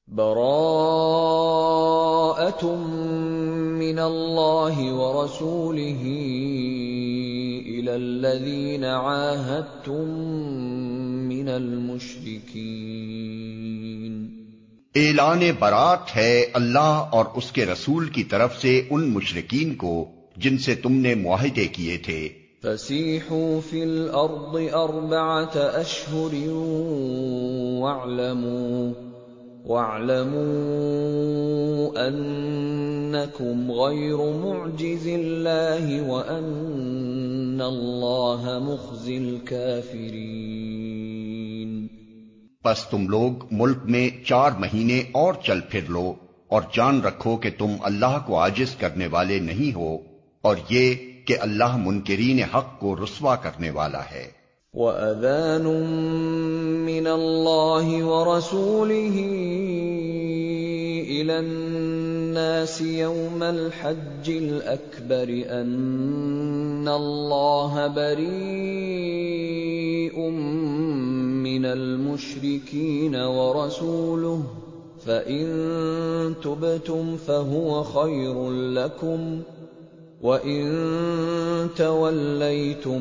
براءة من الله ورسوله إلى الذين عاهدتم من المشركين۔ اعلان برات ہے اللہ اور اس کے رسول کی طرف سے ان مشرکین کو جن سے تم نے معاہدے کیے تھے۔ فسیحوا فی الارض 4 اشہر واعلموا انکم غیر معجز اللہ وان اللہ مخزی الکافرین۔ پس تم لوگ ملک میں 4 مہینے اور چل پھر لو اور جان رکھو کہ تم اللہ کو عاجز کرنے والے نہیں ہو، اور یہ کہ اللہ منکرین حق کو رسوا کرنے والا ہے۔ وَأَذَانٌ مِّنَ اللَّهِ وَرَسُولِهِ إِلَى النَّاسِ يَوْمَ الْحَجِّ الْأَكْبَرِ أَنَّ اللَّهَ بَرِيءٌ مِّنَ الْمُشْرِكِينَ وَرَسُولُهُ فَإِن تُبْتُمْ فَهُوَ خَيْرٌ لَّكُمْ وَإِن تَوَلَّيْتُمْ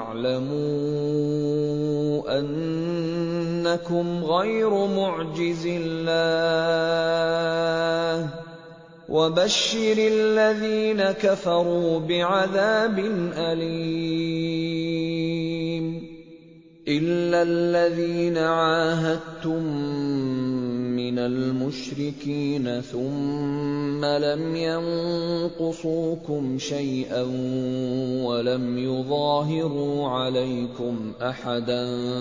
فَاعْلَمُوا أَنَّكُمْ غَيْرُ مُعْجِزِ اللَّهِ وَبَشِّرِ الَّذِينَ كَفَرُوا بِعَذَابٍ أَلِيمٍ۔ إِلَّا الَّذِينَ عَاهَدتُّم مِّنَ الْمُشْرِكِينَ ثُمَّ لَمْ يَنقُصُوكُمْ شَيْئًا وَلَمْ يُظَاهِرُوا عَلَيْكُمْ أَحَدًا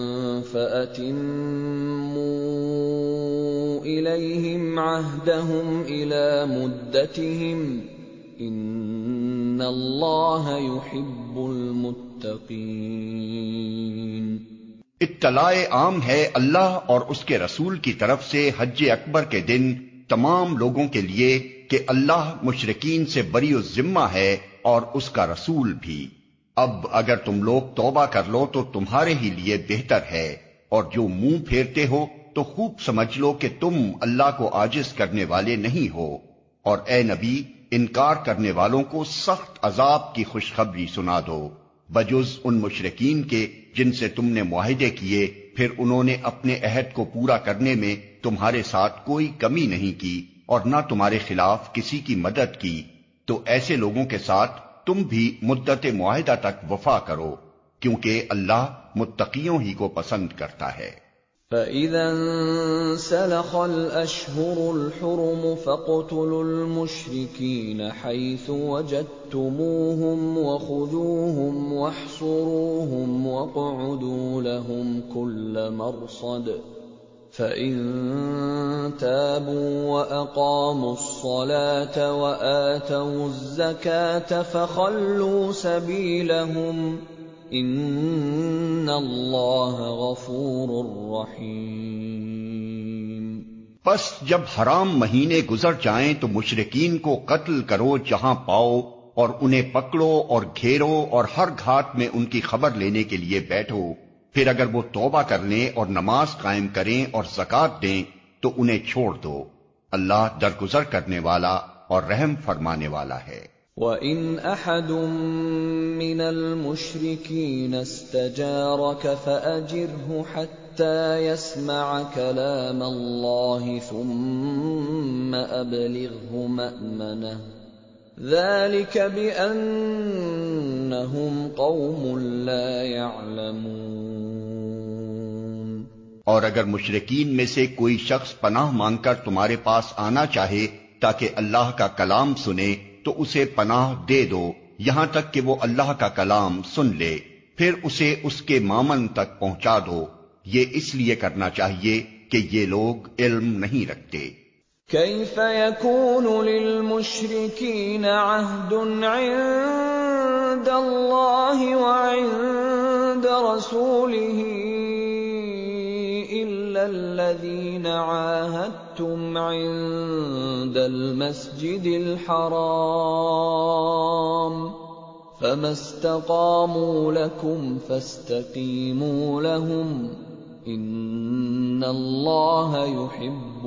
فَأَتِمُّوا إِلَيْهِمْ عَهْدَهُمْ إِلَى مُدَّتِهِمْ إِنَّ اللَّهَ يُحِبُّ الْمُتَّقِينَ۔ اطلاع عام ہے اللہ اور اس کے رسول کی طرف سے حج اکبر کے دن تمام لوگوں کے لیے کہ اللہ مشرکین سے بری الذمہ ہے اور اس کا رسول بھی۔ اب اگر تم لوگ توبہ کر لو تو تمہارے ہی لیے بہتر ہے، اور جو منہ پھیرتے ہو تو خوب سمجھ لو کہ تم اللہ کو عاجز کرنے والے نہیں ہو، اور اے نبی انکار کرنے والوں کو سخت عذاب کی خوشخبری سنا دو، بجز ان مشرکین کے جن سے تم نے معاہدے کیے پھر انہوں نے اپنے عہد کو پورا کرنے میں تمہارے ساتھ کوئی کمی نہیں کی اور نہ تمہارے خلاف کسی کی مدد کی، تو ایسے لوگوں کے ساتھ تم بھی مدت معاہدہ تک وفا کرو، کیونکہ اللہ متقیوں ہی کو پسند کرتا ہے۔ فَإِذَا انسَلَخَ الْأَشْهُرُ الْحُرُمُ فَاقْتُلُوا الْمُشْرِكِينَ حَيْثُ وَجَدتُّمُوهُمْ وَخُذُوهُمْ وَاحْصُرُوهُمْ وَاقْعُدُوا لَهُمْ كُلَّ مَرْصَدٍ فَإِن تَابُوا وَأَقَامُوا الصَّلَاةَ وَآتَوُا الزَّكَاةَ فَخَلُّوا سَبِيلَهُمْ ان اللہ غفور رحیم۔ پس جب حرام مہینے گزر جائیں تو مشرکین کو قتل کرو جہاں پاؤ، اور انہیں پکڑو اور گھیرو اور ہر گھاٹ میں ان کی خبر لینے کے لیے بیٹھو، پھر اگر وہ توبہ کر لیں اور نماز قائم کریں اور زکوٰۃ دیں تو انہیں چھوڑ دو، اللہ درگزر کرنے والا اور رحم فرمانے والا ہے۔ وَإِنْ أَحَدٌ مِّنَ الْمُشْرِكِينَ اسْتَجَارَكَ فَأَجِرْهُ حَتَّىٰ يَسْمَعَ كَلَامَ اللَّهِ ثُمَّ أَبْلِغْهُ مَأْمَنَهُ ذَلِكَ بِأَنَّهُمْ قَوْمٌ لَّا يَعْلَمُونَ۔ اور اگر مشرکین میں سے کوئی شخص پناہ مانگ کر تمہارے پاس آنا چاہے تاکہ اللہ کا کلام سنے تو اسے پناہ دے دو یہاں تک کہ وہ اللہ کا کلام سن لے، پھر اسے اس کے مامن تک پہنچا دو، یہ اس لیے کرنا چاہیے کہ یہ لوگ علم نہیں رکھتے۔ کیف یکون للمشرکین عہد عند اللہ وعند رسولہ الذین عاہدتم عند المسجد الحرام فما استقاموا لکم فاستقیموا لهم ان اللہ یحب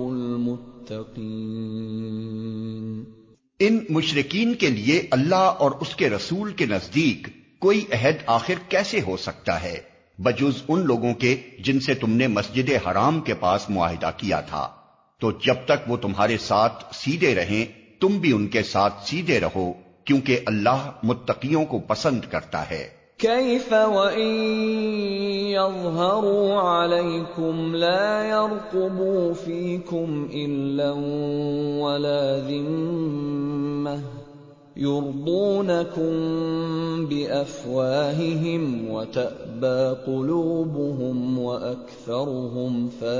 المتقین۔ ان مشرکین کے لیے اللہ اور اس کے رسول کے نزدیک کوئی عہد آخر کیسے ہو سکتا ہے بجز ان لوگوں کے جن سے تم نے مسجد حرام کے پاس معاہدہ کیا تھا، تو جب تک وہ تمہارے ساتھ سیدھے رہیں تم بھی ان کے ساتھ سیدھے رہو، کیونکہ اللہ متقیوں کو پسند کرتا ہے۔ کیف وَإِن يَظْهَرُوا عَلَيْكُمْ لَا يَرْقُبُوا فِيكُمْ إِلًّا وَلَا ذِمَّةً يُرْضُونَكُم بِأَفْوَاهِهِمْ وَتَأْبَىٰ قُلُوبُهُمْ وَأَكْثَرُهُمْ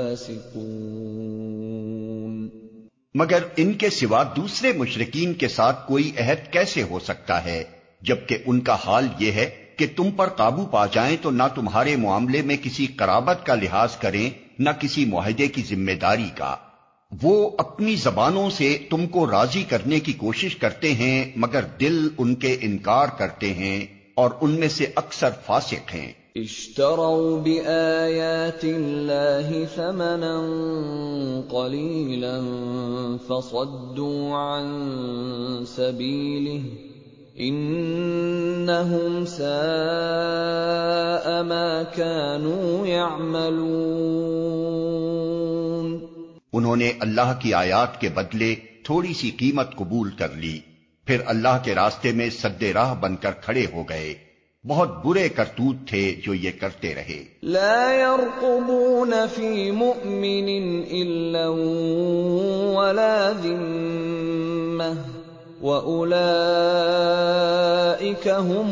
فَاسِقُونَ۔ مگر ان کے سوا دوسرے مشرکین کے ساتھ کوئی عہد کیسے ہو سکتا ہے جبکہ ان کا حال یہ ہے کہ تم پر قابو پا جائیں تو نہ تمہارے معاملے میں کسی قرابت کا لحاظ کریں نہ کسی معاہدے کی ذمہ داری کا۔ وہ اپنی زبانوں سے تم کو راضی کرنے کی کوشش کرتے ہیں مگر دل ان کے انکار کرتے ہیں اور ان میں سے اکثر فاسق ہیں۔ اشتروا بآیات اللہ ثمنا قلیلا فصدوا عن سبیلہ انہم ساء ما كانوا يعملون۔ انہوں نے اللہ کی آیات کے بدلے تھوڑی سی قیمت قبول کر لی، پھر اللہ کے راستے میں سد راہ بن کر کھڑے ہو گئے۔ بہت برے کرتوت تھے جو یہ کرتے رہے۔ لا يرقبون في مؤمن الا ولا ذمة وأولئك هم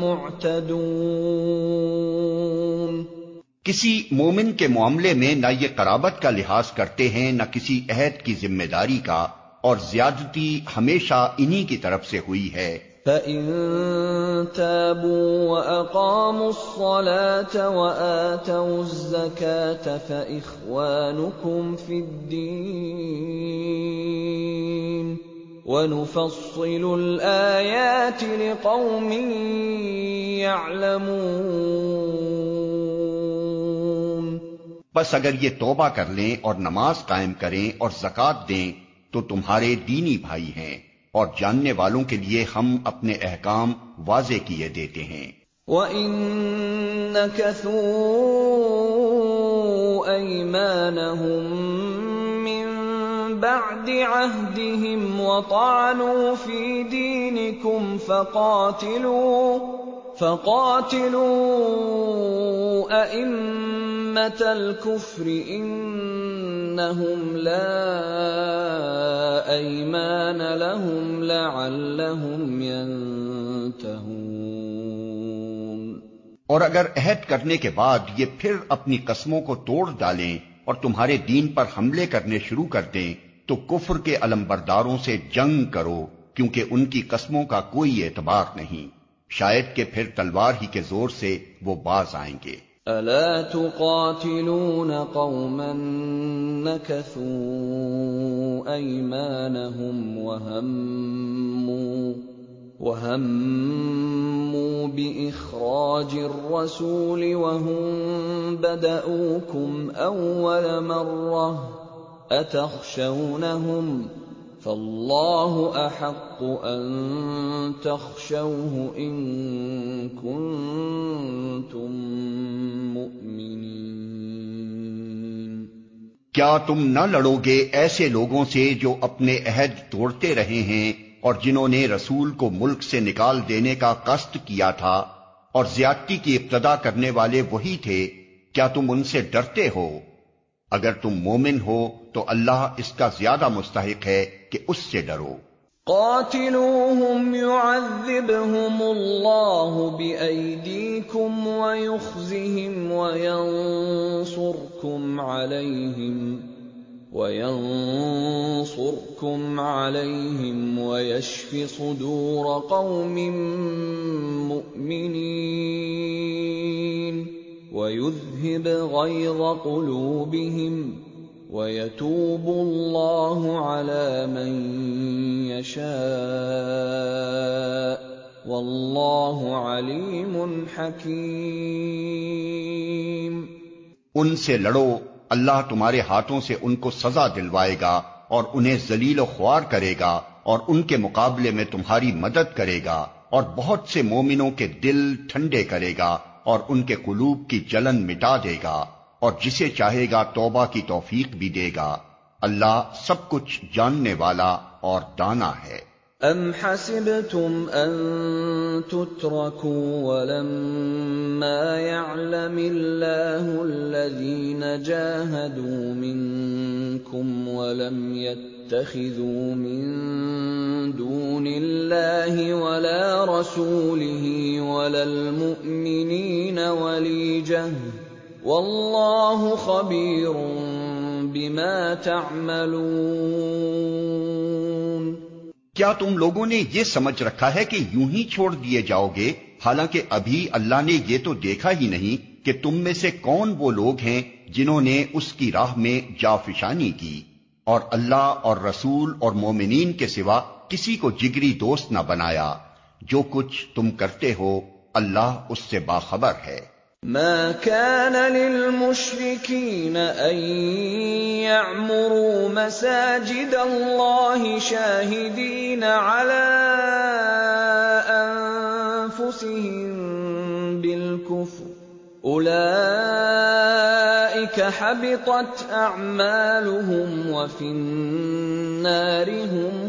المعتدون۔ کسی مومن کے معاملے میں نہ یہ قرابت کا لحاظ کرتے ہیں نہ کسی عہد کی ذمہ داری کا، اور زیادتی ہمیشہ انہی کی طرف سے ہوئی ہے۔ فَإِن تَابُوا وَأَقَامُوا الصَّلَاةَ وَآتَوُا الزَّكَاةَ فَإِخْوَانُكُمْ فِي الدِّينِ وَنُفَصِّلُ الْآيَاتِ لِقَوْمٍ يَعْلَمُونَ۔ بس اگر یہ توبہ کر لیں اور نماز قائم کریں اور زکوٰۃ دیں تو تمہارے دینی بھائی ہیں، اور جاننے والوں کے لیے ہم اپنے احکام واضح کیے دیتے ہیں۔ وَإِن نَكَثُوا أَيْمَانَهُم مِّن بَعْدِ عَهْدِهِمْ وَطَعَنُوا فِي دِينِكُمْ فَقَاتِلُوا أَئِمَّةَ الْكُفْرِ إِنَّهُمْ لَا أَيْمَانَ لَهُمْ لَعَلَّهُمْ يَنْتَهُونَ۔ اور اگر عہد کرنے کے بعد یہ پھر اپنی قسموں کو توڑ ڈالیں اور تمہارے دین پر حملے کرنے شروع کر دیں تو کفر کے علمبرداروں سے جنگ کرو، کیونکہ ان کی قسموں کا کوئی اعتبار نہیں، شاید کہ پھر تلوار ہی کے زور سے وہ باز آئیں گے۔ أَلَا تُقَاتِلُونَ قَوْمًا نَكَثُوا أَيْمَانَهُمْ وَهَمُّوا بِإِخْرَاجِ الرَّسُولِ وَهُم بَدَءُوكُمْ أَوَّلَ مَرَّةٍ أَتَخْشَوْنَهُمْ فَاللَّهُ أَحَقُّ أَن تَخْشَوْهُ إِن كُنتُم مُّؤْمِنِينَ۔ کیا تم نہ لڑو گے ایسے لوگوں سے جو اپنے عہد توڑتے رہے ہیں اور جنہوں نے رسول کو ملک سے نکال دینے کا قصد کیا تھا، اور زیادتی کی ابتدا کرنے والے وہی تھے؟ کیا تم ان سے ڈرتے ہو؟ اگر تم مومن ہو تو اللہ اس کا زیادہ مستحق ہے کہ اس سے ڈرو۔ قاتلوهم يعذبهم الله بأيديكم ويخزهم وينصركم عليهم ويشف صدور قوم مؤمنين ويذهب غيظ قلوبهم وَيَتُوبُ اللَّهُ عَلَى مَن يَشَاءُ وَاللَّهُ عَلِيمٌ حَكِيمٌ۔ ان سے لڑو، اللہ تمہارے ہاتھوں سے ان کو سزا دلوائے گا اور انہیں ذلیل و خوار کرے گا اور ان کے مقابلے میں تمہاری مدد کرے گا اور بہت سے مومنوں کے دل ٹھنڈے کرے گا اور ان کے قلوب کی جلن مٹا دے گا اور جسے چاہے گا توبہ کی توفیق بھی دے گا۔ اللہ سب کچھ جاننے والا اور دانا ہے۔ أَمْ حَسِبْتُمْ أَن تُتْرَكُوا وَلَمَّا يَعْلَمِ اللَّهُ الَّذِينَ جَاهَدُوا مِنكُمْ وَلَمْ يَتَّخِذُوا مِن دُونِ اللَّهِ وَلَا رَسُولِهِ وَلَا الْمُؤْمِنِينَ وَلِيجَةً ۚ وَاللَّهُ خَبِيرٌ بِمَا تَعْمَلُونَ۔ کیا تم لوگوں نے یہ سمجھ رکھا ہے کہ یوں ہی چھوڑ دیے جاؤ گے، حالانکہ ابھی اللہ نے یہ تو دیکھا ہی نہیں کہ تم میں سے کون وہ لوگ ہیں جنہوں نے اس کی راہ میں جافشانی کی، اور اللہ اور رسول اور مومنین کے سوا کسی کو جگری دوست نہ بنایا۔ جو کچھ تم کرتے ہو اللہ اس سے باخبر ہے۔ ما كان للمشركين أن يعمروا مساجد الله شاهدين على أنفسهم بالكفر، أولئك حبطت أعمالهم وفي النار هم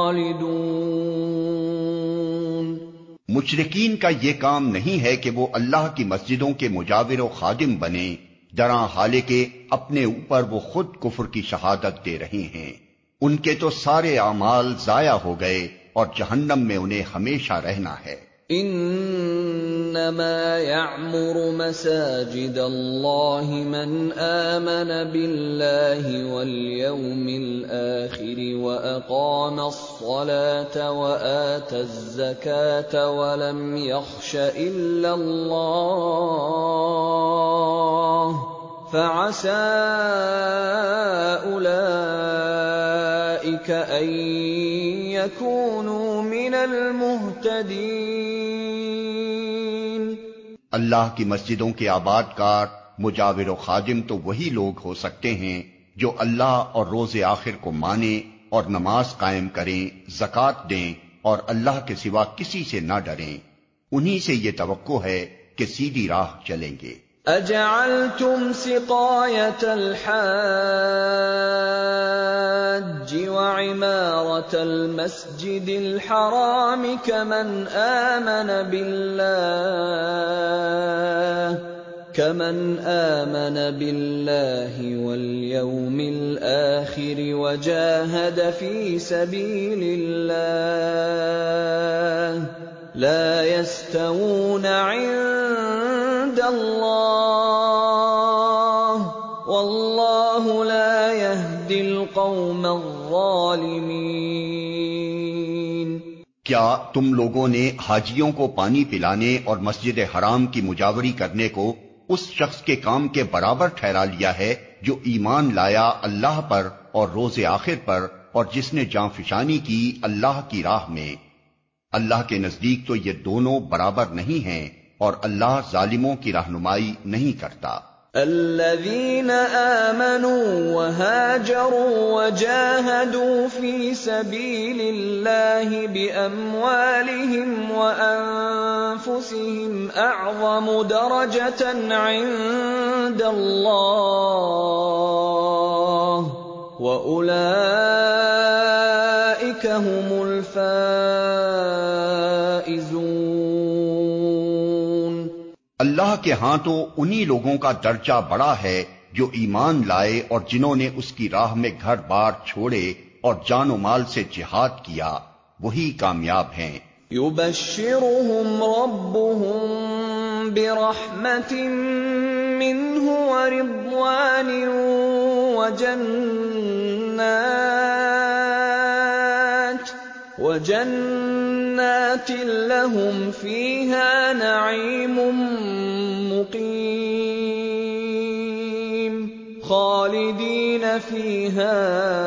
خالدون۔ مشرکین کا یہ کام نہیں ہے کہ وہ اللہ کی مسجدوں کے مجاور و خادم بنیں، دران حالے کے اپنے اوپر وہ خود کفر کی شہادت دے رہے ہیں۔ ان کے تو سارے اعمال ضائع ہو گئے اور جہنم میں انہیں ہمیشہ رہنا ہے۔ انما يعمر مساجد الله من آمن بالله واليوم الآخر وأقام الصلاة وآتى الزكاة ولم يخش إلا الله فعسى أولئك أن يكونوا من المهتدين۔ اللہ کی مسجدوں کے آباد کار، مجاور و خادم تو وہی لوگ ہو سکتے ہیں جو اللہ اور روز آخر کو مانیں اور نماز قائم کریں، زکوٰۃ دیں اور اللہ کے سوا کسی سے نہ ڈریں۔ انہی سے یہ توقع ہے کہ سیدھی راہ چلیں گے۔ أَجَعَلْتُمْ سِقَايَةَ الْحَاجِّ وَعِمَارَةَ الْمَسْجِدِ الْحَرَامِ كَمَنْ آمَنَ بِاللَّهِ وَالْيَوْمِ الْآخِرِ وَجَاهَدَ فِي سَبِيلِ اللَّهِ لَا يَسْتَوُونَ عِندَ اللَّهِ وَاللَّهُ لَا يَهْدِي الْقَوْمَ الظَّالِمِينَ۔ کیا تم لوگوں نے حاجیوں کو پانی پلانے اور مسجد حرام کی مجاوری کرنے کو اس شخص کے کام کے برابر ٹھہرا لیا ہے جو ایمان لایا اللہ پر اور روز آخر پر اور جس نے جانفشانی کی اللہ کی راہ میں؟ اللہ کے نزدیک تو یہ دونوں برابر نہیں ہیں اور اللہ ظالموں کی رہنمائی نہیں کرتا۔ الذين آمنوا وهاجروا وجاهدوا في سبيل الله بأموالهم وأنفسهم أعظم درجة عند الله وأولئك هم الفائزون۔ اللہ کے ہاں تو انہی لوگوں کا درجہ بڑا ہے جو ایمان لائے اور جنہوں نے اس کی راہ میں گھر بار چھوڑے اور جان و مال سے جہاد کیا، وہی کامیاب ہیں۔ يبشرهم ربهم برحمة منه ورضوان وجنات لهم فيها نعيم مقيم خالدين فيها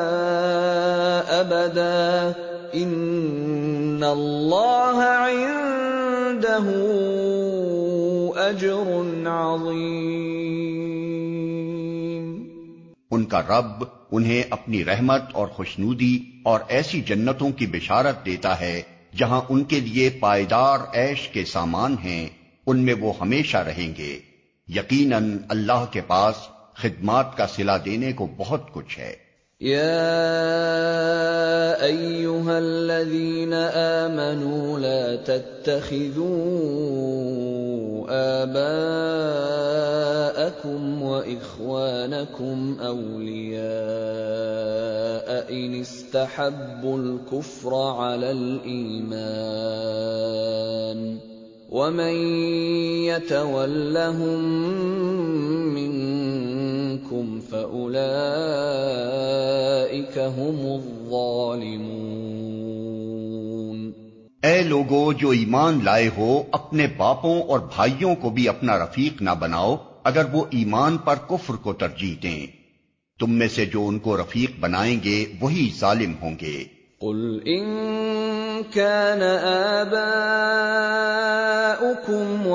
أبدا إن الله عنده أجر عظيم۔ کا رب انہیں اپنی رحمت اور خوشنودی اور ایسی جنتوں کی بشارت دیتا ہے جہاں ان کے لیے پائیدار عیش کے سامان ہیں، ان میں وہ ہمیشہ رہیں گے۔ یقیناً اللہ کے پاس خدمات کا صلہ دینے کو بہت کچھ ہے۔ يَا أَيُّهَا الَّذِينَ آمَنُوا لَا تَتَّخِذُوا آبَاءَكُمْ وَإِخْوَانَكُمْ أَوْلِيَاءَ إِنِ اسْتَحَبُّوا الْكُفْرَ عَلَى الْإِيمَانِ ۚ وَمَن يَتَوَلَّهُم مِّنكُمْ فَأُولَٰئِكَ هُمُ الظَّالِمُونَ۔ اے لوگو جو ایمان لائے ہو، اپنے باپوں اور بھائیوں کو بھی اپنا رفیق نہ بناؤ اگر وہ ایمان پر کفر کو ترجیح دیں۔ تم میں سے جو ان کو رفیق بنائیں گے وہی ظالم ہوں گے۔ قُلْ إِن كَانَ آبَاؤُكُمْ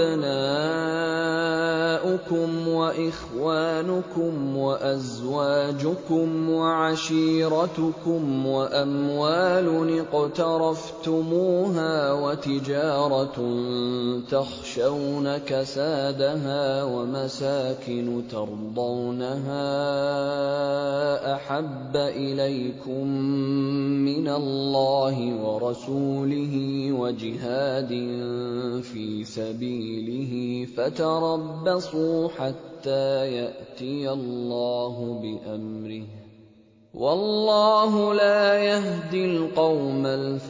وَأَبْنَاؤُكُمْ وَإِخْوَانُكُمْ وَأَزْوَاجُكُمْ وَعَشِيرَتُكُمْ وَأَمْوَالٌ اقْتَرَفْتُمُوهَا وَتِجَارَةٌ تَخْشَوْنَ كَسَادَهَا وَمَسَاكِنُ تَرْضَوْنَهَا أَحَبَّ إِلَيْكُم مِّنَ اللَّهِ وَرَسُولِهِ وَجِهَادٍ فِي سَبِيلِهِ فَتَرَبَّصُوا حَتَّىٰ يَأْتِيَ اللَّهُ بِأَمْرِهِ ۗ وَاللَّهُ لَا يَهْدِي الْقَوْمَ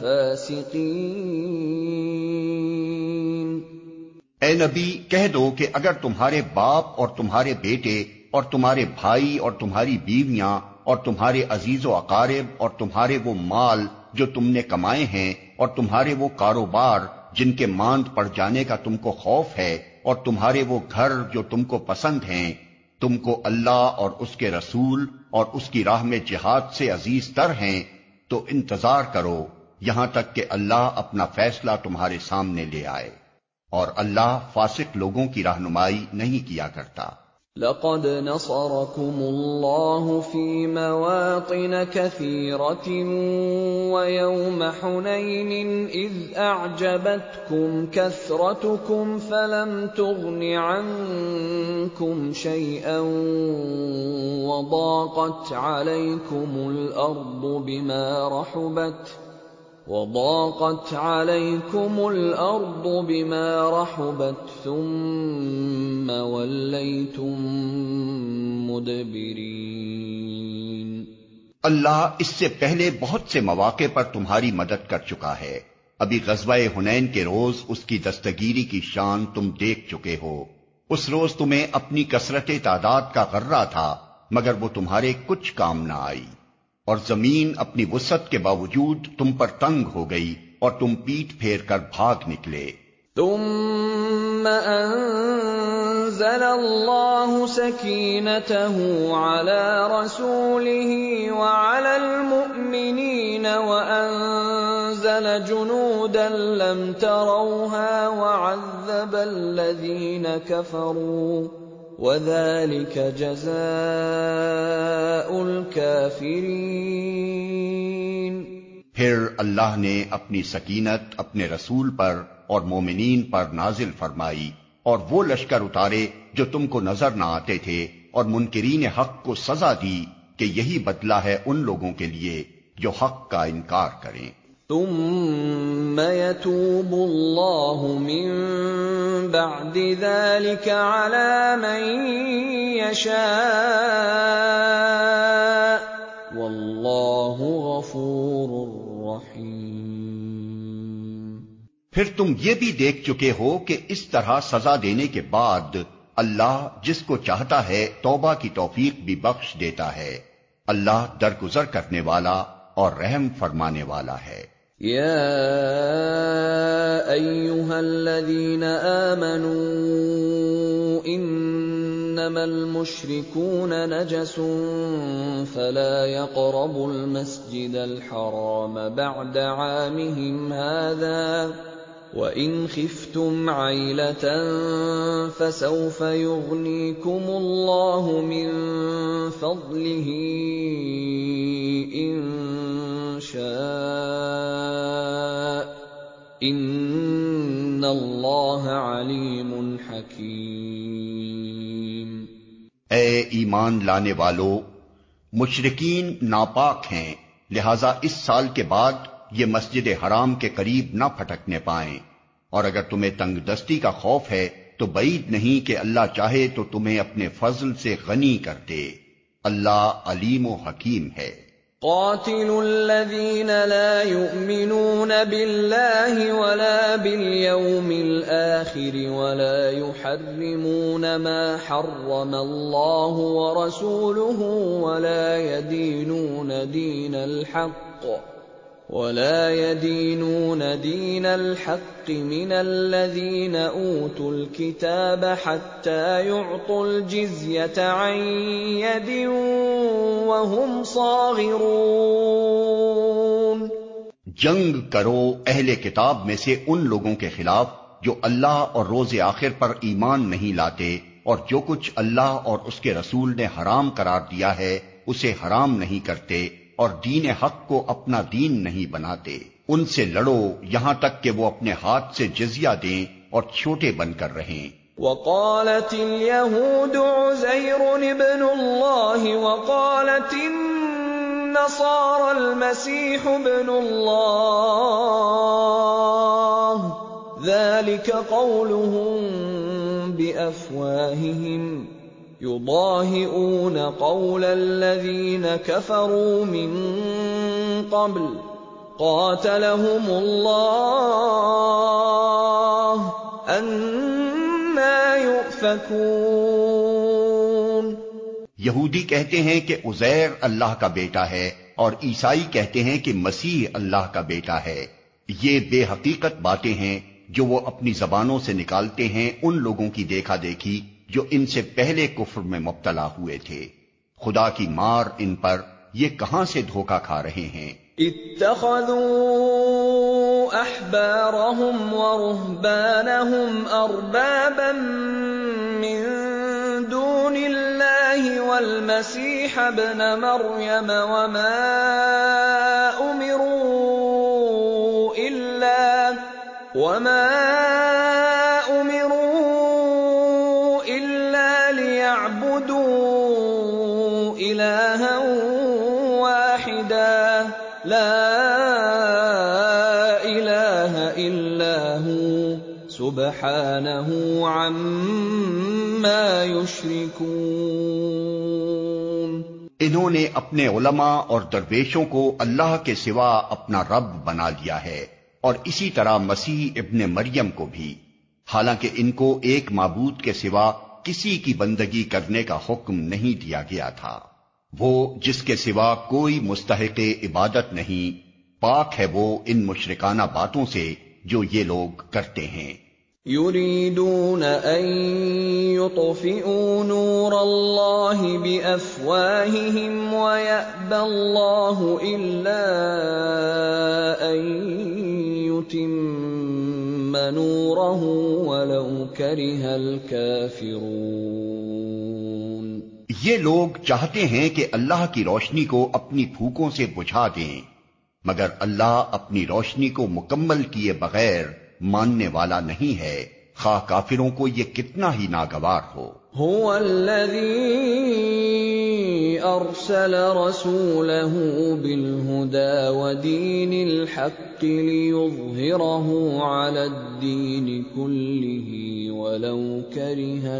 الْفَاسِقِينَ۔ اے نبی کہہ دو کہ اگر تمہارے باپ اور تمہارے بیٹے اور تمہارے بھائی اور تمہاری بیویاں اور تمہارے عزیز و اقارب اور تمہارے وہ مال جو تم نے کمائے ہیں اور تمہارے وہ کاروبار جن کے ماند پڑ جانے کا تم کو خوف ہے اور تمہارے وہ گھر جو تم کو پسند ہیں، تم کو اللہ اور اس کے رسول اور اس کی راہ میں جہاد سے عزیز تر ہیں، تو انتظار کرو یہاں تک کہ اللہ اپنا فیصلہ تمہارے سامنے لے آئے، اور اللہ فاسق لوگوں کی رہنمائی نہیں کیا کرتا۔ لَقَدْ نَصَرَكُمُ اللَّهُ فِي مَوَاطِنَ كَثِيرَةٍ وَيَوْمَ حُنَيْنٍ إِذْ أَعْجَبَتْكُمْ كَثْرَتُكُمْ فَلَمْ تُغْنِ عَنكُمْ شَيْئًا وَضَاقَتْ عَلَيْكُمُ الْأَرْضُ بِمَا رَحُبَتْ ثُمَّ وَلَّيْتُم مُّدْبِرِينَ۔ اللہ اس سے پہلے بہت سے مواقع پر تمہاری مدد کر چکا ہے۔ ابھی غزوہ حنین کے روز اس کی دستگیری کی شان تم دیکھ چکے ہو۔ اس روز تمہیں اپنی کثرت تعداد کا غرہ تھا، مگر وہ تمہارے کچھ کام نہ آئی، اور زمین اپنی وسعت کے باوجود تم پر تنگ ہو گئی اور تم پیٹ پھیر کر بھاگ نکلے۔ ثُمَّ أَنزَلَ اللَّهُ سَكِينَتَهُ عَلَىٰ رَسُولِهِ وَعَلَى الْمُؤْمِنِينَ وَأَنزَلَ جُنُودًا لَّمْ تَرَوْهَا وَعَذَّبَ الَّذِينَ كَفَرُوا ۚ وَذَٰلِكَ جَزَاءُ الْكَافِرِينَ۔ پھر اللہ نے اپنی سکینت اپنے رسول پر اور مومنین پر نازل فرمائی اور وہ لشکر اتارے جو تم کو نظر نہ آتے تھے، اور منکرین حق کو سزا دی کہ یہی بدلہ ہے ان لوگوں کے لیے جو حق کا انکار کریں۔ ثُمَّ يَتُوبُ اللَّهُ مِن بَعْدِ ذَلِكَ عَلَىٰ مَن يَشَاءُ ۗ وَاللَّهُ غَفُورٌ رَّحِيمٌ۔ پھر تم یہ بھی دیکھ چکے ہو کہ اس طرح سزا دینے کے بعد اللہ جس کو چاہتا ہے توبہ کی توفیق بھی بخش دیتا ہے۔ اللہ درگزر کرنے والا اور رحم فرمانے والا ہے۔ يَا أَيُّهَا الَّذِينَ آمَنُوا إِنَّمَا الْمُشْرِكُونَ نَجَسٌ فَلَا يَقْرَبُوا الْمَسْجِدَ الْحَرَامَ بَعْدَ عَامِهِمْ هَٰذَا ۚ وَإِنْ خِفْتُمْ عَيْلَةً فَسَوْفَ يُغْنِيكُمُ اللَّهُ مِنْ فَضْلِهِ إِنْ شَاءَ إِنَّ اللَّهَ عَلِيمٌ حَكِيمٌ۔ اے ایمان لانے والو، مشرکین ناپاک ہیں، لہذا اس سال کے بعد یہ مسجد حرام کے قریب نہ پھٹکنے پائیں، اور اگر تمہیں تنگ دستی کا خوف ہے تو بعید نہیں کہ اللہ چاہے تو تمہیں اپنے فضل سے غنی کر دے۔ اللہ علیم و حکیم ہے۔ قاتلوا الذين لا يؤمنون بالله ولا باليوم الآخر ولا يحرمون ما حرم الله ورسوله ولا يدينون دين الحق من الذين أوتوا الكتاب حتى يعطوا الجزية عن يد وهم صاغرون۔ جنگ کرو اہل کتاب میں سے ان لوگوں کے خلاف جو اللہ اور روز آخر پر ایمان نہیں لاتے، اور جو کچھ اللہ اور اس کے رسول نے حرام قرار دیا ہے اسے حرام نہیں کرتے، اور دین حق کو اپنا دین نہیں بناتے۔ ان سے لڑو یہاں تک کہ وہ اپنے ہاتھ سے جزیہ دیں اور چھوٹے بن کر رہیں۔ وقالت اليهود عزير ابن الله وقالت النصارى المسيح ابن الله ذلك قولهم بأفواههم يضاهئون قول الذين كفروا من قبل قاتلهم الله أنى يؤفكون۔ یہودی کہتے ہیں کہ عزیر اللہ کا بیٹا ہے، اور عیسائی کہتے ہیں کہ مسیح اللہ کا بیٹا ہے۔ یہ بے حقیقت باتیں ہیں جو وہ اپنی زبانوں سے نکالتے ہیں ان لوگوں کی دیکھا دیکھی جو ان سے پہلے کفر میں مبتلا ہوئے تھے۔ خدا کی مار ان پر، یہ کہاں سے دھوکہ کھا رہے ہیں۔ اتخذوا احبارهم ورهبانهم اربابا من دون الله والمسيح ابن مريم وما امروا الا ليعبدوا الها واحدا لا الہ الا هو سبحانہ عما یشرکون۔ انہوں نے اپنے علماء اور درویشوں کو اللہ کے سوا اپنا رب بنا لیا ہے، اور اسی طرح مسیح ابن مریم کو بھی، حالانکہ ان کو ایک معبود کے سوا کسی کی بندگی کرنے کا حکم نہیں دیا گیا تھا، وہ جس کے سوا کوئی مستحق عبادت نہیں، پاک ہے وہ ان مشرکانہ باتوں سے جو یہ لوگ کرتے ہیں۔ یریدون ان یطفئوا نور اللہ بافواہہم ویأبی اللہ الا ان یتم نورہ ولو کرہ الکافرون۔ یہ لوگ چاہتے ہیں کہ اللہ کی روشنی کو اپنی پھوکوں سے بجھا دیں، مگر اللہ اپنی روشنی کو مکمل کیے بغیر ماننے والا نہیں ہے، خواہ کافروں کو یہ کتنا ہی ناگوار ہو۔ هو الذی ارسل رسولہ بالہدى ودین الحق لیظہرہ علی الدین کلہ ولو کرہ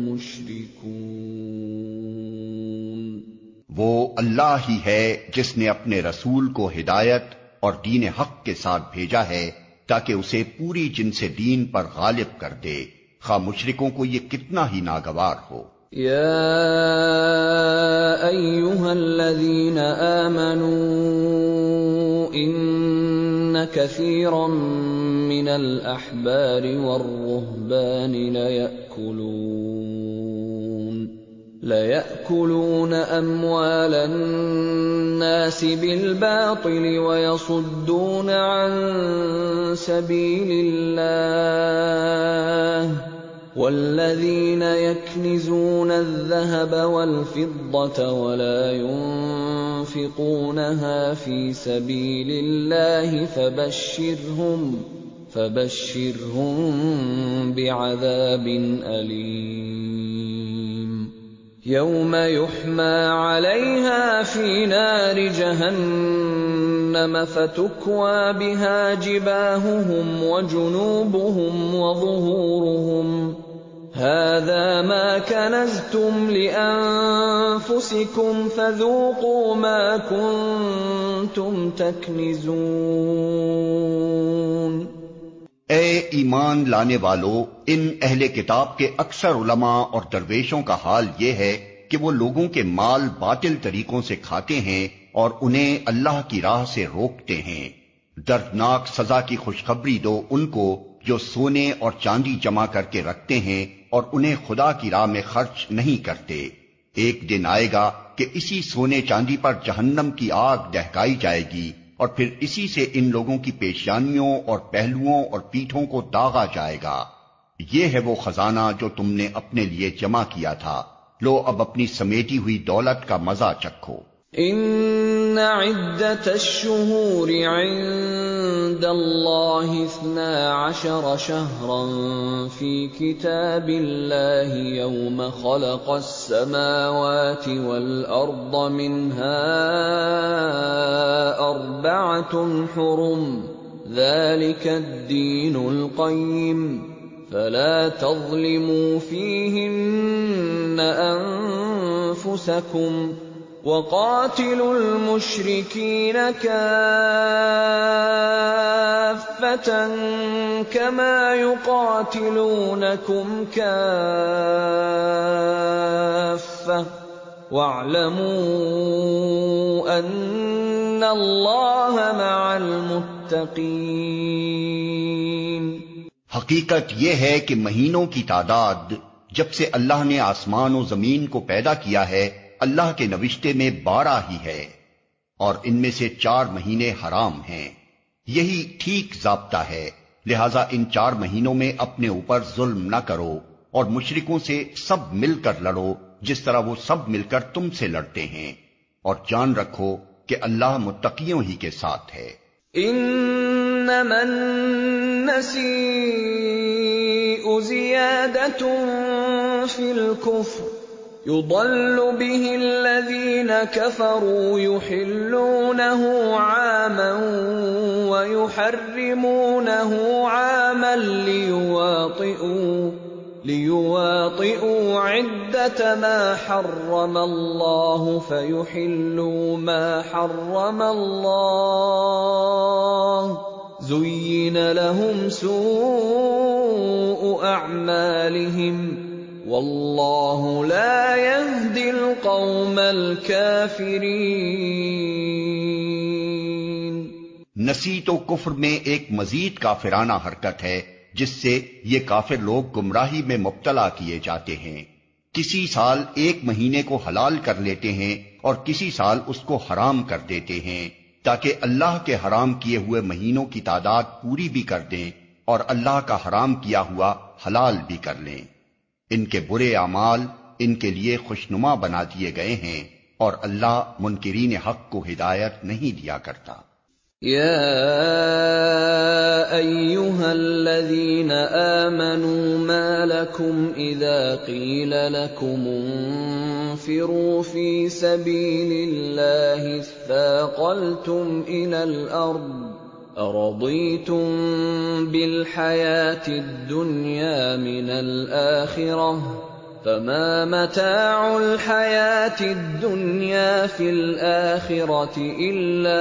المشرکون۔ وہ اللہ ہی ہے جس نے اپنے رسول کو ہدایت اور دین حق کے ساتھ بھیجا ہے تاکہ اسے پوری جن سے دین پر غالب کر دے، خواہ مشرکوں کو یہ کتنا ہی ناگوار ہو۔ یا ایھا الذین آمنوا ان کثیرا من الاحبار والرہبان لیأکلون اموال النَّاسِ بِالْبَاطِلِ وَيَصُدُّونَ عَن سَبِيلِ اللَّهِ وَالَّذِينَ يَكْنِزُونَ الذَّهَبَ وَالْفِضَّةَ وَلَا يُنفِقُونَهَا فِي سَبِيلِ اللَّهِ فَبَشِّرْهُم بِعَذَابٍ أَلِيمٍ يَوْمَ يُحْمَىٰ عَلَيْهَا فِي نَارِ جَهَنَّمَ فَتُكْوَىٰ بِهَا جِبَاهُهُمْ وَجُنُوبُهُمْ وَظُهُورُهُمْ هَٰذَا مَا كَنَزْتُمْ لِأَنفُسِكُمْ فَذُوقُوا مَا كُنتُمْ تَكْنِزُونَ۔ اے ایمان لانے والو، ان اہل کتاب کے اکثر علماء اور درویشوں کا حال یہ ہے کہ وہ لوگوں کے مال باطل طریقوں سے کھاتے ہیں اور انہیں اللہ کی راہ سے روکتے ہیں۔ دردناک سزا کی خوشخبری دو ان کو جو سونے اور چاندی جمع کر کے رکھتے ہیں اور انہیں خدا کی راہ میں خرچ نہیں کرتے۔ ایک دن آئے گا کہ اسی سونے چاندی پر جہنم کی آگ دہکائی جائے گی اور پھر اسی سے ان لوگوں کی پیشانیوں اور پہلوؤں اور پیٹھوں کو داغا جائے گا۔ یہ ہے وہ خزانہ جو تم نے اپنے لیے جمع کیا تھا، لو اب اپنی سمیٹی ہوئی دولت کا مزہ چکھو۔ ان عدت الشہور عند اللہ 12 شہرا فی کتاب اللہ یوم خلق السماوات والارض منها 4 حرم ذلك الدین القیم فلا تظلموا فیہن انفسکم وَقَاتِلُوا الْمُشْرِكِينَ كَافَّةً كَمَا يُقَاتِلُونَكُمْ كَافَّةً وَاعْلَمُوا أَنَّ اللَّهَ مَعَ الْمُتَّقِينَ۔ حقیقت یہ ہے کہ مہینوں کی تعداد جب سے اللہ نے آسمان و زمین کو پیدا کیا ہے اللہ کے نوشتے میں 12 ہی ہے، اور ان میں سے 4 مہینے حرام ہیں۔ یہی ٹھیک ضابطہ ہے، لہذا ان 4 مہینوں میں اپنے اوپر ظلم نہ کرو اور مشرکوں سے سب مل کر لڑو جس طرح وہ سب مل کر تم سے لڑتے ہیں، اور جان رکھو کہ اللہ متقیوں ہی کے ساتھ ہے۔ انما النسیء زیادۃ فی الکفر يضل به الذين كفروا يحلونه عاما ويحرمونه عاما ليواطئوا عدة ما حرم الله فيحلوا ما حرم الله زين لهم سوء أعمالهم واللہ لا یہدی القوم الکافرین۔ نسی تو کفر میں ایک مزید کافرانہ حرکت ہے جس سے یہ کافر لوگ گمراہی میں مبتلا کیے جاتے ہیں۔ کسی سال 1 مہینے کو حلال کر لیتے ہیں اور کسی سال اس کو حرام کر دیتے ہیں تاکہ اللہ کے حرام کیے ہوئے مہینوں کی تعداد پوری بھی کر دیں اور اللہ کا حرام کیا ہوا حلال بھی کر لیں۔ ان کے برے اعمال ان کے لیے خوشنما بنا دیے گئے ہیں اور اللہ منکرین حق کو ہدایت نہیں دیا کرتا۔ یا ایھا الذین آمنوا ما لکم اذا قیل لکم انفروا فی سبیل اللہ اثاقلتم الی الارض أَرَضِيتُم بِالْحَيَاةِ الدُّنْيَا مِنَ الْآخِرَةِ فَمَا مَتَاعُ الْحَيَاةِ الدُّنْيَا فِي الْآخِرَةِ إِلَّا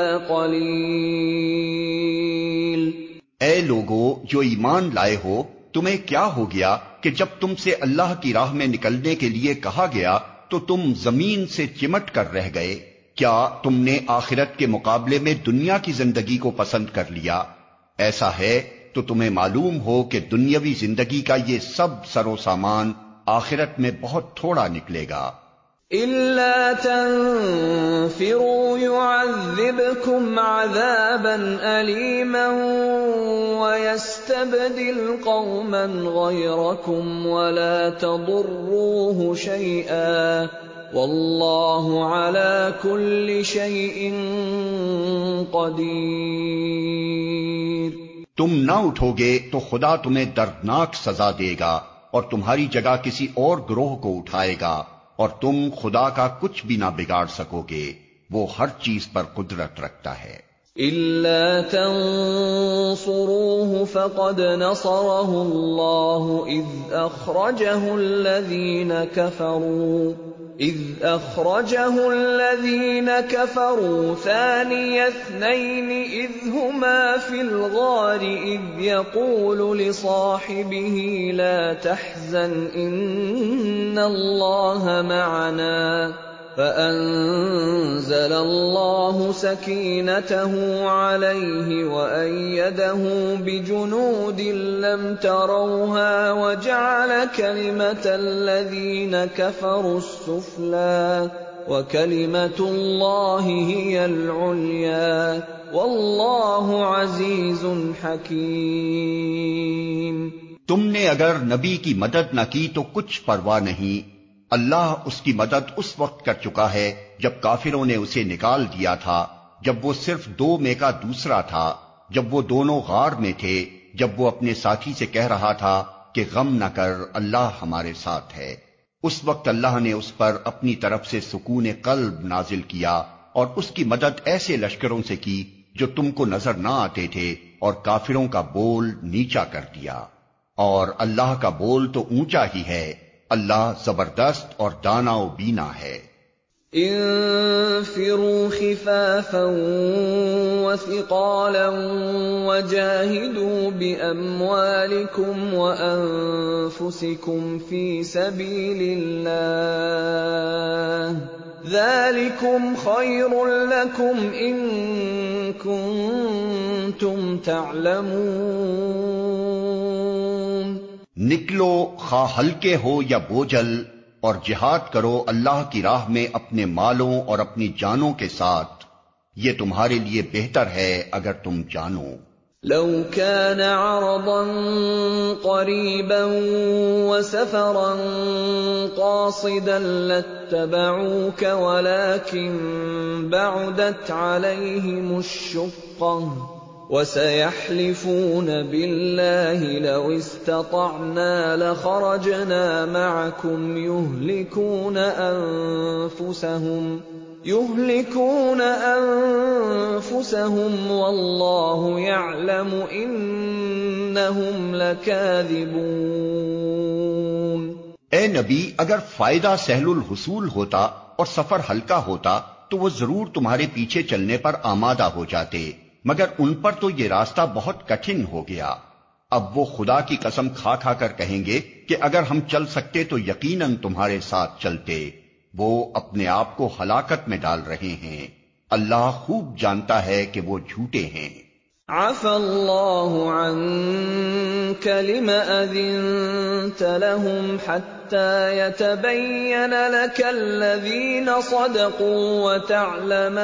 قَلِيلٌ۔ اے لوگو جو ایمان لائے ہو، تمہیں کیا ہو گیا کہ جب تم سے اللہ کی راہ میں نکلنے کے لیے کہا گیا تو تم زمین سے چمٹ کر رہ گئے؟ کیا تم نے آخرت کے مقابلے میں دنیا کی زندگی کو پسند کر لیا؟ ایسا ہے تو تمہیں معلوم ہو کہ دنیاوی زندگی کا یہ سب سر و سامان آخرت میں بہت تھوڑا نکلے گا۔ إِلَّا تَنفِرُوا يُعَذِّبْكُمْ عَذَابًا أَلِيمًا وَيَسْتَبْدِلْ قَوْمًا غَيْرَكُمْ وَلَا تَضُرُّوهُ شَيْئًا ۗ وَاللَّهُ عَلَىٰ كُلِّ شَيْءٍ قَدِيرٌ۔ تم نہ اٹھو گے تو خدا تمہیں دردناک سزا دے گا اور تمہاری جگہ کسی اور گروہ کو اٹھائے گا، اور تم خدا کا کچھ بھی نہ بگاڑ سکو گے، وہ ہر چیز پر قدرت رکھتا ہے۔ إِلَّا تَنصُرُوهُ فَقَدْ نَصَرَهُ اللَّهُ إِذْ أَخْرَجَهُ الَّذِينَ كَفَرُوا ثَانِيَ اثْنَيْنِ إِذْ هُمَا فِي الْغَارِ إِذْ يَقُولُ لِصَاحِبِهِ لَا تَحْزَنْ إِنَّ اللَّهَ مَعَنَا فَأَنزَلَ اللَّهُ سَكِينَتَهُ عَلَيْهِ وَأَيَّدَهُ بِجُنُودٍ لَّمْ تَرَوْهَا وَجَعَلَ كَلِمَةَ الَّذِينَ كَفَرُوا السُّفْلَىٰ وَكَلِمَةُ اللَّهِ هِيَ الْعُلْيَا وَاللَّهُ عَزِيزٌ حَكِيمٌ۔ تم نے اگر نبی کی مدد نہ کی تو کچھ پرواہ نہیں، اللہ اس کی مدد اس وقت کر چکا ہے جب کافروں نے اسے نکال دیا تھا، جب وہ صرف دو میں کا دوسرا تھا، جب وہ دونوں غار میں تھے، جب وہ اپنے ساتھی سے کہہ رہا تھا کہ غم نہ کر، اللہ ہمارے ساتھ ہے۔ اس وقت اللہ نے اس پر اپنی طرف سے سکون قلب نازل کیا اور اس کی مدد ایسے لشکروں سے کی جو تم کو نظر نہ آتے تھے، اور کافروں کا بول نیچا کر دیا، اور اللہ کا بول تو اونچا ہی ہے۔ اللہ زبردست اور دانا و بینا ہے۔ انفروا خفافا وثقالا وجاهدوا بأموالكم وأنفسكم في سبيل الله ذلكم خير لكم إن كنتم تعلمون۔ نکلو خواہ ہلکے ہو یا بوجھل، اور جہاد کرو اللہ کی راہ میں اپنے مالوں اور اپنی جانوں کے ساتھ، یہ تمہارے لیے بہتر ہے اگر تم جانو۔ لو كان عرضا قريبا وسفرا قاصدا لاتبعوك ولكن بعدت عليهم الشقة وسيحلفون بالله لو استطعنا لخرجنا معكم يهلكون أنفسهم والله يعلم إنهم لكاذبون۔ اے نبی، اگر فائدہ سہل الحصول ہوتا اور سفر ہلکا ہوتا تو وہ ضرور تمہارے پیچھے چلنے پر آمادہ ہو جاتے، مگر ان پر تو یہ راستہ بہت کٹھن ہو گیا۔ اب وہ خدا کی قسم کھا کھا کر کہیں گے کہ اگر ہم چل سکتے تو یقیناً تمہارے ساتھ چلتے۔ وہ اپنے آپ کو ہلاکت میں ڈال رہے ہیں، اللہ خوب جانتا ہے کہ وہ جھوٹے ہیں۔ عفا اللہ عنک لم اذنت لهم حتى يتبين لك الذين صدقوا وتعلم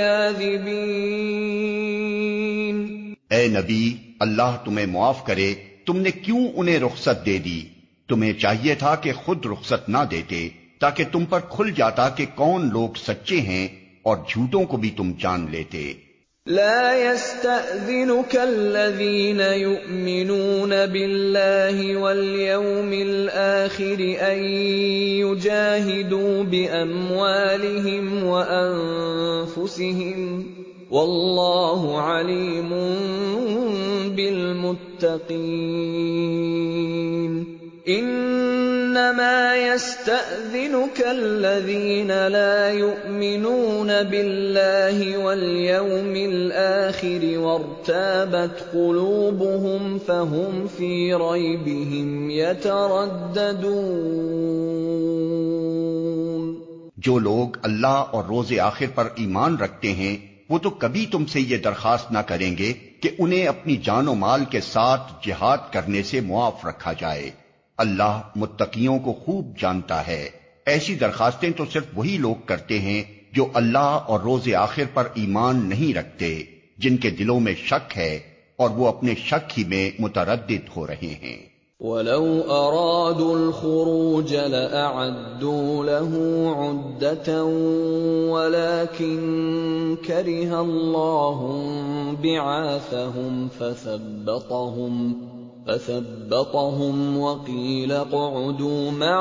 الكاذبين۔ اے نبی، اللہ تمہیں معاف کرے، تم نے کیوں انہیں رخصت دے دی؟ تمہیں چاہیے تھا کہ خود رخصت نہ دیتے تاکہ تم پر کھل جاتا کہ کون لوگ سچے ہیں، اور جھوٹوں کو بھی تم جان لیتے۔ لا يستأذنك الذين يؤمنون بالله واليوم الآخر أن يجاهدوا بأموالهم وأنفسهم والله عليم بالمتقين۔ إنما يستأذنك الذين لا يؤمنون بالله واليوم الآخر وارتابت قلوبهم فهم في ريبهم يترددون۔ جو لوگ اللہ اور روز آخر پر ایمان رکھتے ہیں وہ تو کبھی تم سے یہ درخواست نہ کریں گے کہ انہیں اپنی جان و مال کے ساتھ جہاد کرنے سے معاف رکھا جائے۔ اللہ متقیوں کو خوب جانتا ہے۔ ایسی درخواستیں تو صرف وہی لوگ کرتے ہیں جو اللہ اور روز آخر پر ایمان نہیں رکھتے، جن کے دلوں میں شک ہے اور وہ اپنے شک ہی میں متردد ہو رہے ہیں۔ وَلَوْ أَرَادُوا الْخُرُوجَ لَأَعَدُّوا لَهُ عُدَّةً وَلَٰكِن كَرِهَ اللَّهُ بِعَاثَهُمْ فَثَبَّطَهُمْ وَقِيلَ اقْعُدُوا مَعَ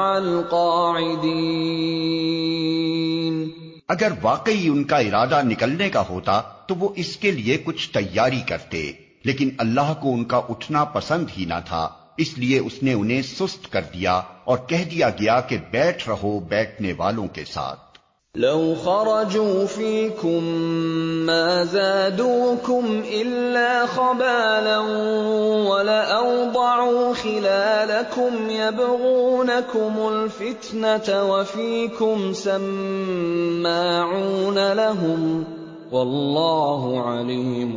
الْقَاعِدِينَ۔ اگر واقعی ان کا ارادہ نکلنے کا ہوتا تو وہ اس کے لیے کچھ تیاری کرتے، لیکن اللہ کو ان کا اٹھنا پسند ہی نہ تھا، اس لیے اس نے انہیں سست کر دیا اور کہہ دیا گیا کہ بیٹھ رہو بیٹھنے والوں کے ساتھ۔ لو خرجوا فيكم ما زادوكم إلا خبالا ولأوضعوا خلالكم يبغونكم الفتنة وفيكم سماعون لهم والله عليم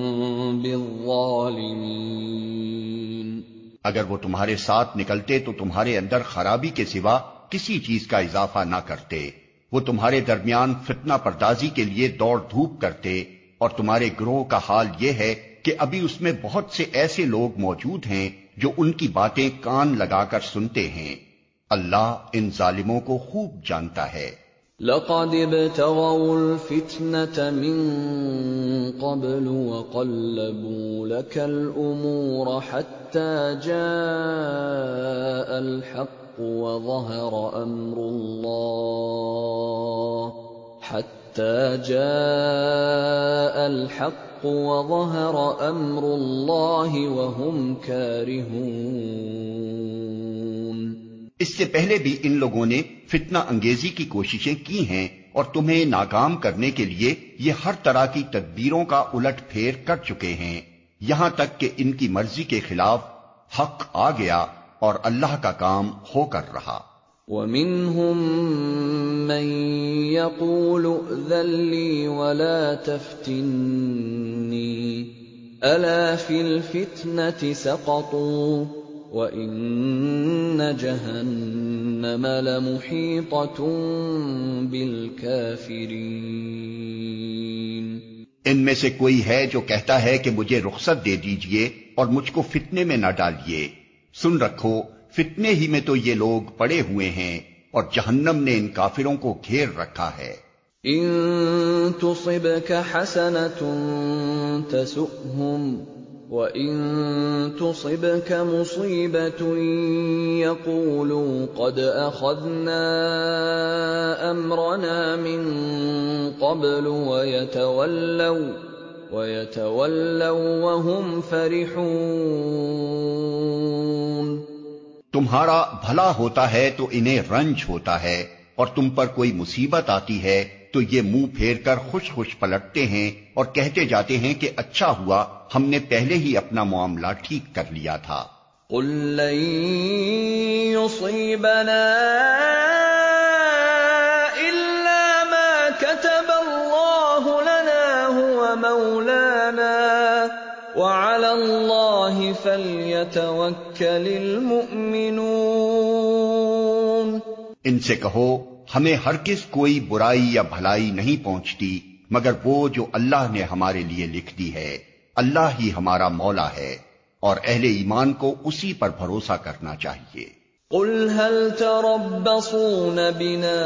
بالظالمين۔ اگر وہ تمہارے ساتھ نکلتے تو تمہارے اندر خرابی کے سوا کسی چیز کا اضافہ نہ کرتے، وہ تمہارے درمیان فتنہ پردازی کے لیے دوڑ دھوپ کرتے، اور تمہارے گروہ کا حال یہ ہے کہ ابھی اس میں بہت سے ایسے لوگ موجود ہیں جو ان کی باتیں کان لگا کر سنتے ہیں۔ اللہ ان ظالموں کو خوب جانتا ہے۔ لقد ابتغوا الفتنة من قبل وقلبوا لك الأمور حتى جاء الحق وظهر أمر الله وهم كارهون۔ اس سے پہلے بھی ان لوگوں نے فتنہ انگیزی کی کوششیں کی ہیں اور تمہیں ناکام کرنے کے لیے یہ ہر طرح کی تدبیروں کا الٹ پھیر کر چکے ہیں، یہاں تک کہ ان کی مرضی کے خلاف حق آ گیا اور اللہ کا کام ہو کر رہا۔ وَمِنْهُمْ مَنْ يَقُولُ ائْذَنْ لِي وَلَا تَفْتِنِّي أَلَا فِي الْفِتْنَةِ سَقَطُوا وَإِنَّ جَهَنَّمَ لَمُحِيطَةٌ بِالْكَافِرِينَ۔ ان میں سے کوئی ہے جو کہتا ہے کہ مجھے رخصت دے دیجئے اور مجھ کو فتنے میں نہ ڈالیے، سن رکھو فتنے ہی میں تو یہ لوگ پڑے ہوئے ہیں اور جہنم نے ان کافروں کو گھیر رکھا ہے۔ ان تصبك حسنة تسؤهم وَإِن تُصِبْكَ مُصِيبَةٌ يَقُولُوا قَدْ أَخَذْنَا أَمْرَنَا مِن قَبْلُ وَيَتَوَلَّوْا وَهُمْ فَرِحُونَ۔ تمہارا بھلا ہوتا ہے تو انہیں رنج ہوتا ہے، اور تم پر کوئی مصیبت آتی ہے تو یہ منہ پھیر کر خوش خوش پلٹتے ہیں اور کہتے جاتے ہیں کہ اچھا ہوا ہم نے پہلے ہی اپنا معاملہ ٹھیک کر لیا تھا۔ قُل لَّن يُصِيبَنَا إِلَّا مَا كَتَبَ اللَّهُ لَنَا هُوَ مَوْلَانَا وَعَلَى اللَّهِ فَلْيَتَوَكَّلِ الْمُؤْمِنُونَ۔ ان سے کہو ہمیں ہرگز کوئی برائی یا بھلائی نہیں پہنچتی مگر وہ جو اللہ نے ہمارے لیے لکھ دی ہے، اللہ ہی ہمارا مولا ہے، اور اہل ایمان کو اسی پر بھروسہ کرنا چاہیے۔ قُلْ هَلْ تَرَبَّصُونَ بِنَا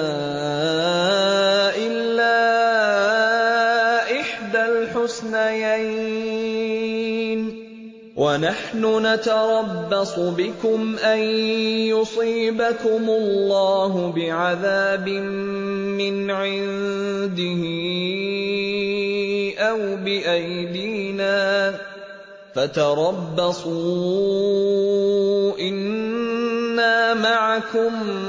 إِلَّا إِحْدَى الْحُسْنَيَيْنِ وَنَحْنُ نَتَرَبَّصُ بِكُمْ أَن يُصِيبَكُمُ اللَّهُ بِعَذَابٍ مِّنْ عِندِهِ أَوْ بِأَيْدِينَا فَتَرَبَّصُوا إِنَّا مَعَكُمْ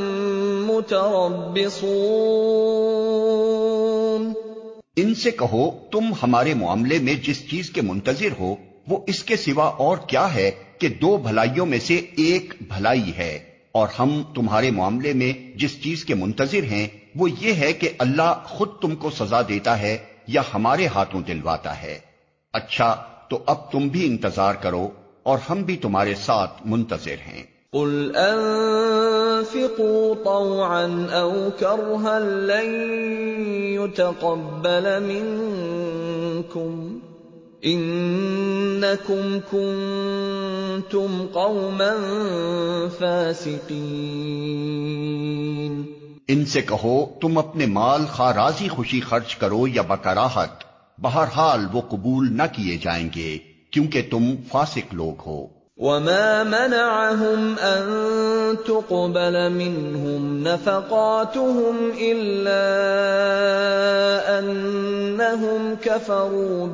مُتَرَبِّصُونَ۔ ان سے کہو تم ہمارے معاملے میں جس چیز کے منتظر ہو وہ اس کے سوا اور کیا ہے کہ دو بھلائیوں میں سے ایک بھلائی ہے، اور ہم تمہارے معاملے میں جس چیز کے منتظر ہیں وہ یہ ہے کہ اللہ خود تم کو سزا دیتا ہے یا ہمارے ہاتھوں دلواتا ہے۔ اچھا تو اب تم بھی انتظار کرو اور ہم بھی تمہارے ساتھ منتظر ہیں۔ قُلْ أَنفِقُوا طَوْعًا أَوْ كَرْهًا لَّن يُتَقَبَّلَ مِنكُمْ إِنَّكُمْ كُنتُمْ قَوْمًا فَاسِقِينَ۔ ان سے کہو تم اپنے مال خواہ راضی خوشی خرچ کرو یا بکراہت، بہرحال وہ قبول نہ کیے جائیں گے کیونکہ تم فاسق لوگ ہو۔ وَمَا مَنَعَهُمْ أَن تُقْبَلَ مِنْهُمْ نَفَقَاتُهُمْ إِلَّا أَنَّهُمْ كَفَرُوا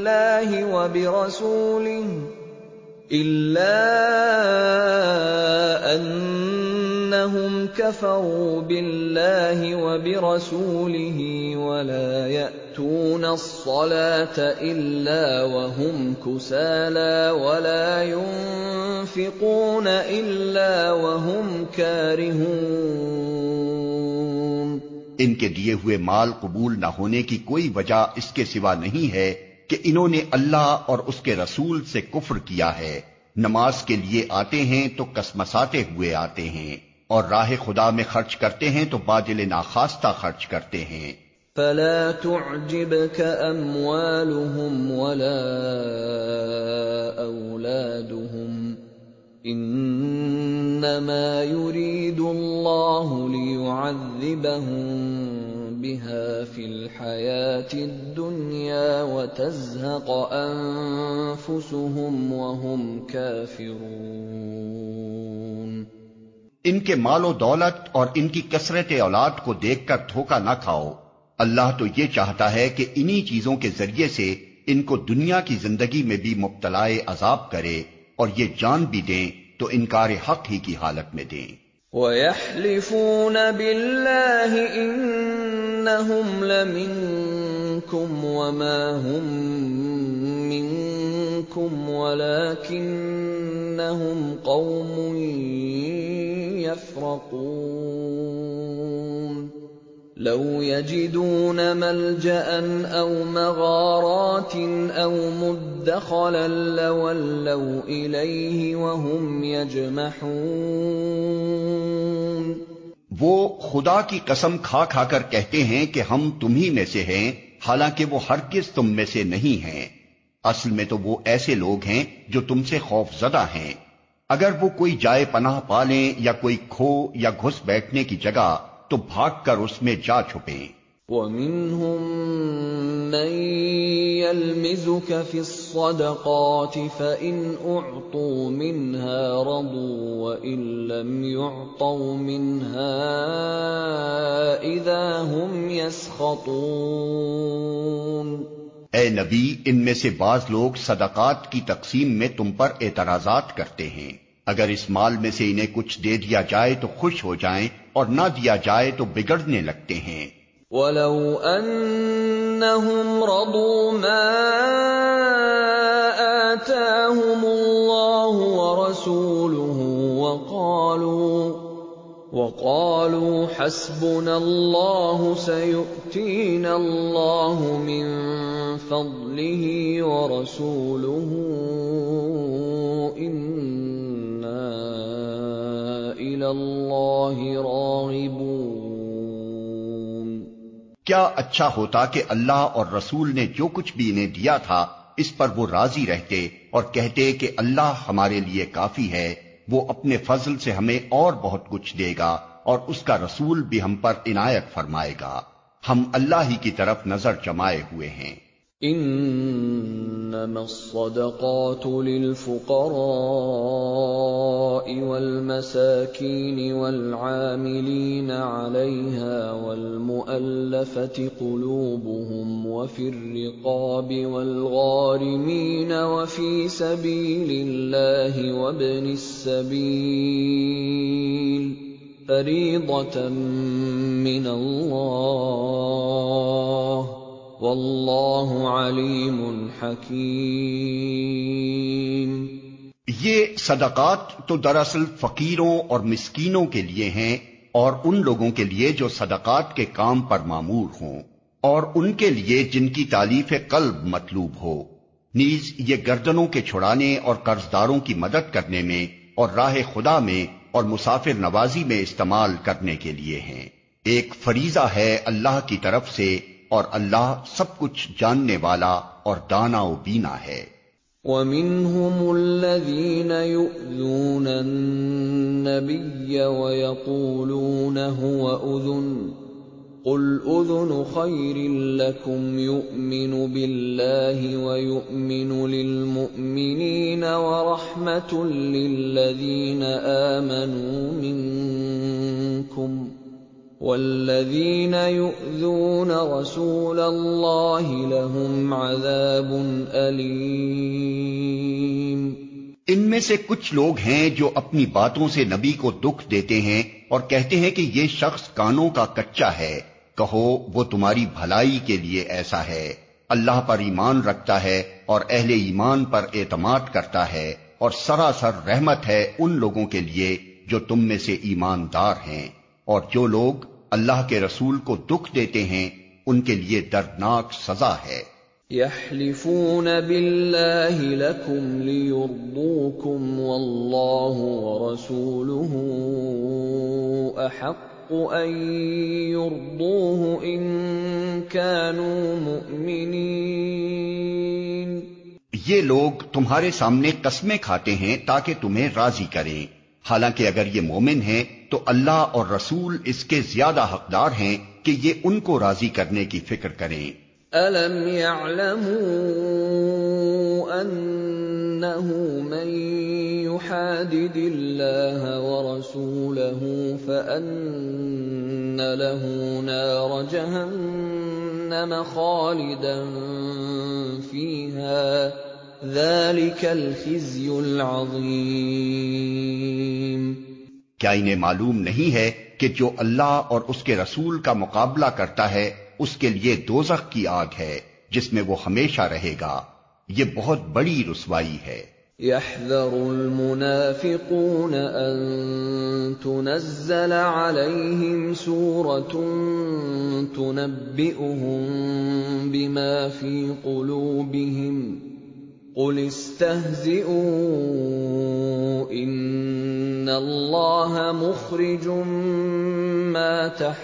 بِاللَّهِ وَبِرَسُولِهِ وَلَا يَأْتُونَ الصَّلَاةَ إِلَّا وَهُمْ كُسَالَىٰ وَلَا يُنفِقُونَ إِلَّا وَهُمْ كَارِهُونَ۔ ان کے دیے ہوئے مال قبول نہ ہونے کی کوئی وجہ اس کے سوا نہیں ہے کہ انہوں نے اللہ اور اس کے رسول سے کفر کیا ہے۔ نماز کے لیے آتے ہیں تو کسمساتے ہوئے آتے ہیں، اور راہ خدا میں خرچ کرتے ہیں تو باجل ناخواستہ خرچ کرتے ہیں۔ فَلَا تُعْجِبْكَ أَمْوَالُهُمْ وَلَا أَوْلَادُهُمْ ۚ إِنَّمَا يُرِيدُ اللَّهُ لِيُعَذِّبَهُم بِهَا فِي الْحَيَاةِ الدُّنْيَا وَتَزْهَقَ أَنفُسُهُمْ وَهُمْ كَافِرُونَ۔ ان کے مال و دولت اور ان کی کثرت اولاد کو دیکھ کر دھوکہ نہ کھاؤ، اللہ تو یہ چاہتا ہے کہ انہی چیزوں کے ذریعے سے ان کو دنیا کی زندگی میں بھی مبتلا عذاب کرے، اور یہ جان بھی دیں تو انکار حق ہی کی حالت میں دیں۔ وَيَحْلِفُونَ بِاللَّهِ إِنَّهُمْ لَمِنكُمْ وَمَا هُم مِّنكُمْ وَلَٰكِنَّهُمْ قَوْمٌ يَفْرَقُونَ۔ لَوْ يَجِدُونَ مَلْجَأً أَوْ مَغَارَاتٍ أَوْ مُدَّخَلًا لَّوَلَّوْا إِلَيْهِ وَهُمْ يَجْمَحُونَ۔ وہ خدا کی قسم کھا کھا کر کہتے ہیں کہ ہم تمہی میں سے ہیں، حالانکہ وہ ہرگز تم میں سے نہیں ہیں۔ اصل میں تو وہ ایسے لوگ ہیں جو تم سے خوف زدہ ہیں۔ اگر وہ کوئی جائے پناہ پالیں یا کوئی کھو یا گھس بیٹھنے کی جگہ تو بھاگ کر اس میں جا چھپیں۔ وَمِنْهُم مَّن يَلْمِزُكَ فِي الصَّدَقَاتِ فَإِنْ أُعْطُوا مِنْهَا رَضُوا وَإِن لَّمْ يُعْطَوْا مِنْهَا إِذَا هُمْ يَسْخَطُونَ۔ اے نبی، ان میں سے بعض لوگ صدقات کی تقسیم میں تم پر اعتراضات کرتے ہیں، اگر اس مال میں سے انہیں کچھ دے دیا جائے تو خوش ہو جائیں، اور نہ دیا جائے تو بگڑنے لگتے ہیں۔ وَلَوْ أَنَّهُمْ رَضُوا مَا آتَاهُمُ اللَّهُ وَرَسُولُهُ وَقَالُوا حَسْبُنَا اللَّهُ سَيُؤْتِينَا اللَّهُ مِن فَضْلِهِ وَرَسُولُهُ إِنَّا إِلَى اللَّهِ رَاغِبُونَ۔ کیا اچھا ہوتا کہ اللہ اور رسول نے جو کچھ بھی انہیں دیا تھا اس پر وہ راضی رہتے اور کہتے کہ اللہ ہمارے لیے کافی ہے، وہ اپنے فضل سے ہمیں اور بہت کچھ دے گا، اور اس کا رسول بھی ہم پر عنایت فرمائے گا، ہم اللہ ہی کی طرف نظر جمائے ہوئے ہیں۔ إنما الصدقات للفقراء والمساكين والعاملين عليها والمؤلفة قلوبهم وفي الرقاب والغارمين وفي سبيل الله وابن السبيل فريضة من الله واللہ علیم حکیم۔ یہ صدقات تو دراصل فقیروں اور مسکینوں کے لیے ہیں، اور ان لوگوں کے لیے جو صدقات کے کام پر مامور ہوں، اور ان کے لیے جن کی تالیف قلب مطلوب ہو، نیز یہ گردنوں کے چھڑانے اور قرض داروں کی مدد کرنے میں اور راہ خدا میں اور مسافر نوازی میں استعمال کرنے کے لیے ہیں۔ ایک فریضہ ہے اللہ کی طرف سے، اور اللہ سب کچھ جاننے والا اور دانا و بینا ہے۔ وَمِنْهُمُ الَّذِينَ يُؤْذُونَ النَّبِيَّ وَيَقُولُونَ هُوَ أُذُنٌ قُلْ أُذُنُ خَيْرٍ لَّكُمْ يُؤْمِنُ بِاللَّهِ وَيُؤْمِنُ لِلْمُؤْمِنِينَ وَرَحْمَةٌ لِّلَّذِينَ آمَنُوا مِنكُمْ وَالَّذِينَ يُؤْذُونَ رَسُولَ اللَّهِ لَهُمْ عَذَابٌ أَلِيمٌ۔ ان میں سے کچھ لوگ ہیں جو اپنی باتوں سے نبی کو دکھ دیتے ہیں اور کہتے ہیں کہ یہ شخص کانوں کا کچا ہے۔ کہو وہ تمہاری بھلائی کے لیے ایسا ہے، اللہ پر ایمان رکھتا ہے اور اہل ایمان پر اعتماد کرتا ہے، اور سراسر رحمت ہے ان لوگوں کے لیے جو تم میں سے ایماندار ہیں۔ اور جو لوگ اللہ کے رسول کو دکھ دیتے ہیں ان کے لیے دردناک سزا ہے۔ يَحْلِفُونَ بِاللَّهِ لَكُمْ لِيُرْضُوكُمْ وَاللَّهُ وَرَسُولُهُ أَحَقُّ أَن يُرْضُوهُ إِن كَانُوا مُؤْمِنِينَ۔ یہ لوگ تمہارے سامنے قسمیں کھاتے ہیں تاکہ تمہیں راضی کریں، حالانکہ اگر یہ مومن ہیں تو اللہ اور رسول اس کے زیادہ حقدار ہیں کہ یہ ان کو راضی کرنے کی فکر کریں۔ أَلَمْ يَعْلَمُوا أَنَّهُ مَن يُحَادِدِ اللَّهَ وَرَسُولَهُ فَأَنَّ لَهُ نَارَ جَهَنَّمَ خَالِدًا فِيهَا ذَلِكَ الْخِزْيُ الْعَظِيمُ۔ کیا انہیں معلوم نہیں ہے کہ جو اللہ اور اس کے رسول کا مقابلہ کرتا ہے اس کے لیے دوزخ کی آگ ہے جس میں وہ ہمیشہ رہے گا، یہ بہت بڑی رسوائی ہے۔ يَحْذَرُ الْمُنَافِقُونَ أَن تُنَزَّلَ عَلَيْهِمْ سُورَةٌ تُنَبِّئُهُم بِمَا فِي قُلُوبِهِمْ قُلِ اسْتَهْزِئُوا إِنَّ اللَّهَ مُخْرِجٌ مَّا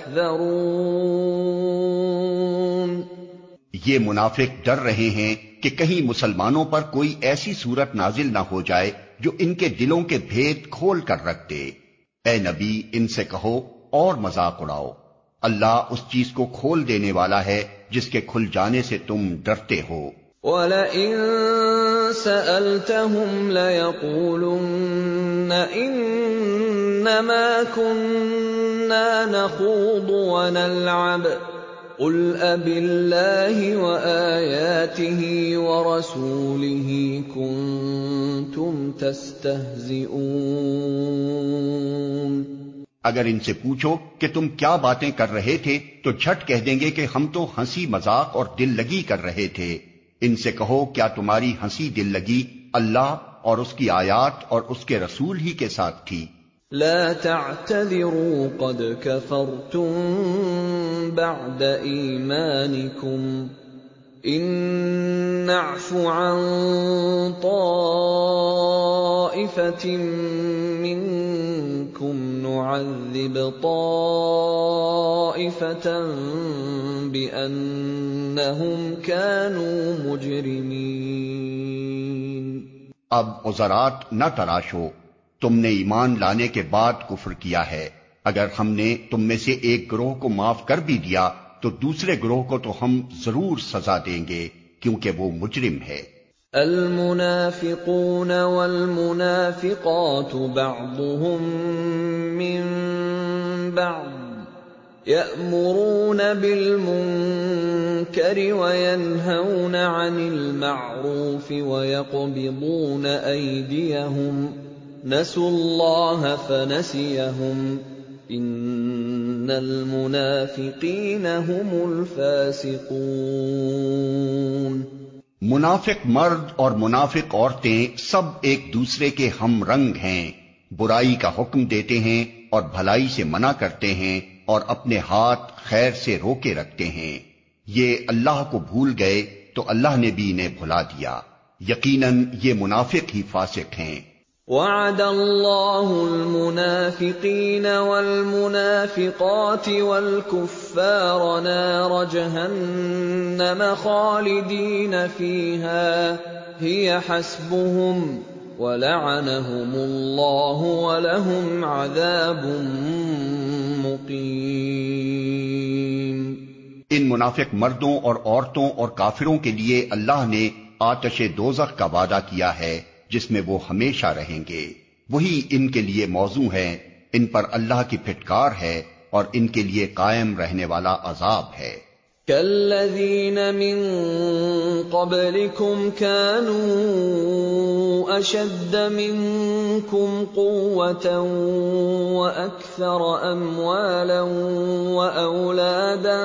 تَحْذَرُونَ۔ یہ منافق ڈر رہے ہیں کہ کہیں مسلمانوں پر کوئی ایسی صورت نازل نہ ہو جائے جو ان کے دلوں کے بھید کھول کر رکھ دے۔ اے نبی ان سے کہو اور مذاق اڑاؤ، اللہ اس چیز کو کھول دینے والا ہے جس کے کھل جانے سے تم ڈرتے ہو۔ وَلَئِن سَأَلْتَهُمْ لَيَقُولُنَّ إِنَّمَا كُنَّا نَخُوضُ وَنَلْعَبُ قُلْ أَبِاللَّهِ وَآيَاتِهِ وَرَسُولِهِ كُنتُمْ تَسْتَهْزِئُونَ۔ اگر ان سے پوچھو کہ تم کیا باتیں کر رہے تھے تو جھٹ کہہ دیں گے کہ ہم تو ہنسی مذاق اور دل لگی کر رہے تھے۔ ان سے کہو کیا تمہاری ہنسی دل لگی اللہ اور اس کی آیات اور اس کے رسول ہی کے ساتھ تھی؟ لا تعتذروا قد كفرتم بعد ایمانکم ان نعف عن طائفة منکم نعذب طائفة بأنهم كانوا مجرمین۔ اب عذرات نہ تراشو، تم نے ایمان لانے کے بعد کفر کیا ہے، اگر ہم نے تم میں سے ایک گروہ کو معاف کر بھی دیا تو دوسرے گروہ کو تو ہم ضرور سزا دیں گے کیونکہ وہ مجرم ہے۔ المنافقون والمنافقات بعضهم من بعض يأمرون بالمنكر وينهون عن المعروف ويقبضون أيديهم نسوا الله فنسيهم ان المنافقین هم الفاسقون۔ منافق مرد اور منافق عورتیں سب ایک دوسرے کے ہم رنگ ہیں، برائی کا حکم دیتے ہیں اور بھلائی سے منع کرتے ہیں اور اپنے ہاتھ خیر سے روکے رکھتے ہیں۔ یہ اللہ کو بھول گئے تو اللہ نے بھی انہیں بھلا دیا، یقیناً یہ منافق ہی فاسق ہیں۔ وعد الله المنافقين والمنافقات والكفار نار جهنم خالدين فيها هي حسبهم ولعنهم الله ولهم عذاب مقيم۔ ان منافق مردوں اور عورتوں اور کافروں کے لیے اللہ نے آتش دوزخ کا وعدہ کیا ہے جس میں وہ ہمیشہ رہیں گے، وہی ان کے لیے موزوں ہے، ان پر اللہ کی پھٹکار ہے اور ان کے لیے قائم رہنے والا عذاب ہے۔ كالذين من قبلكم كانوا أشد منكم قوة وأكثر أموالا وأولادا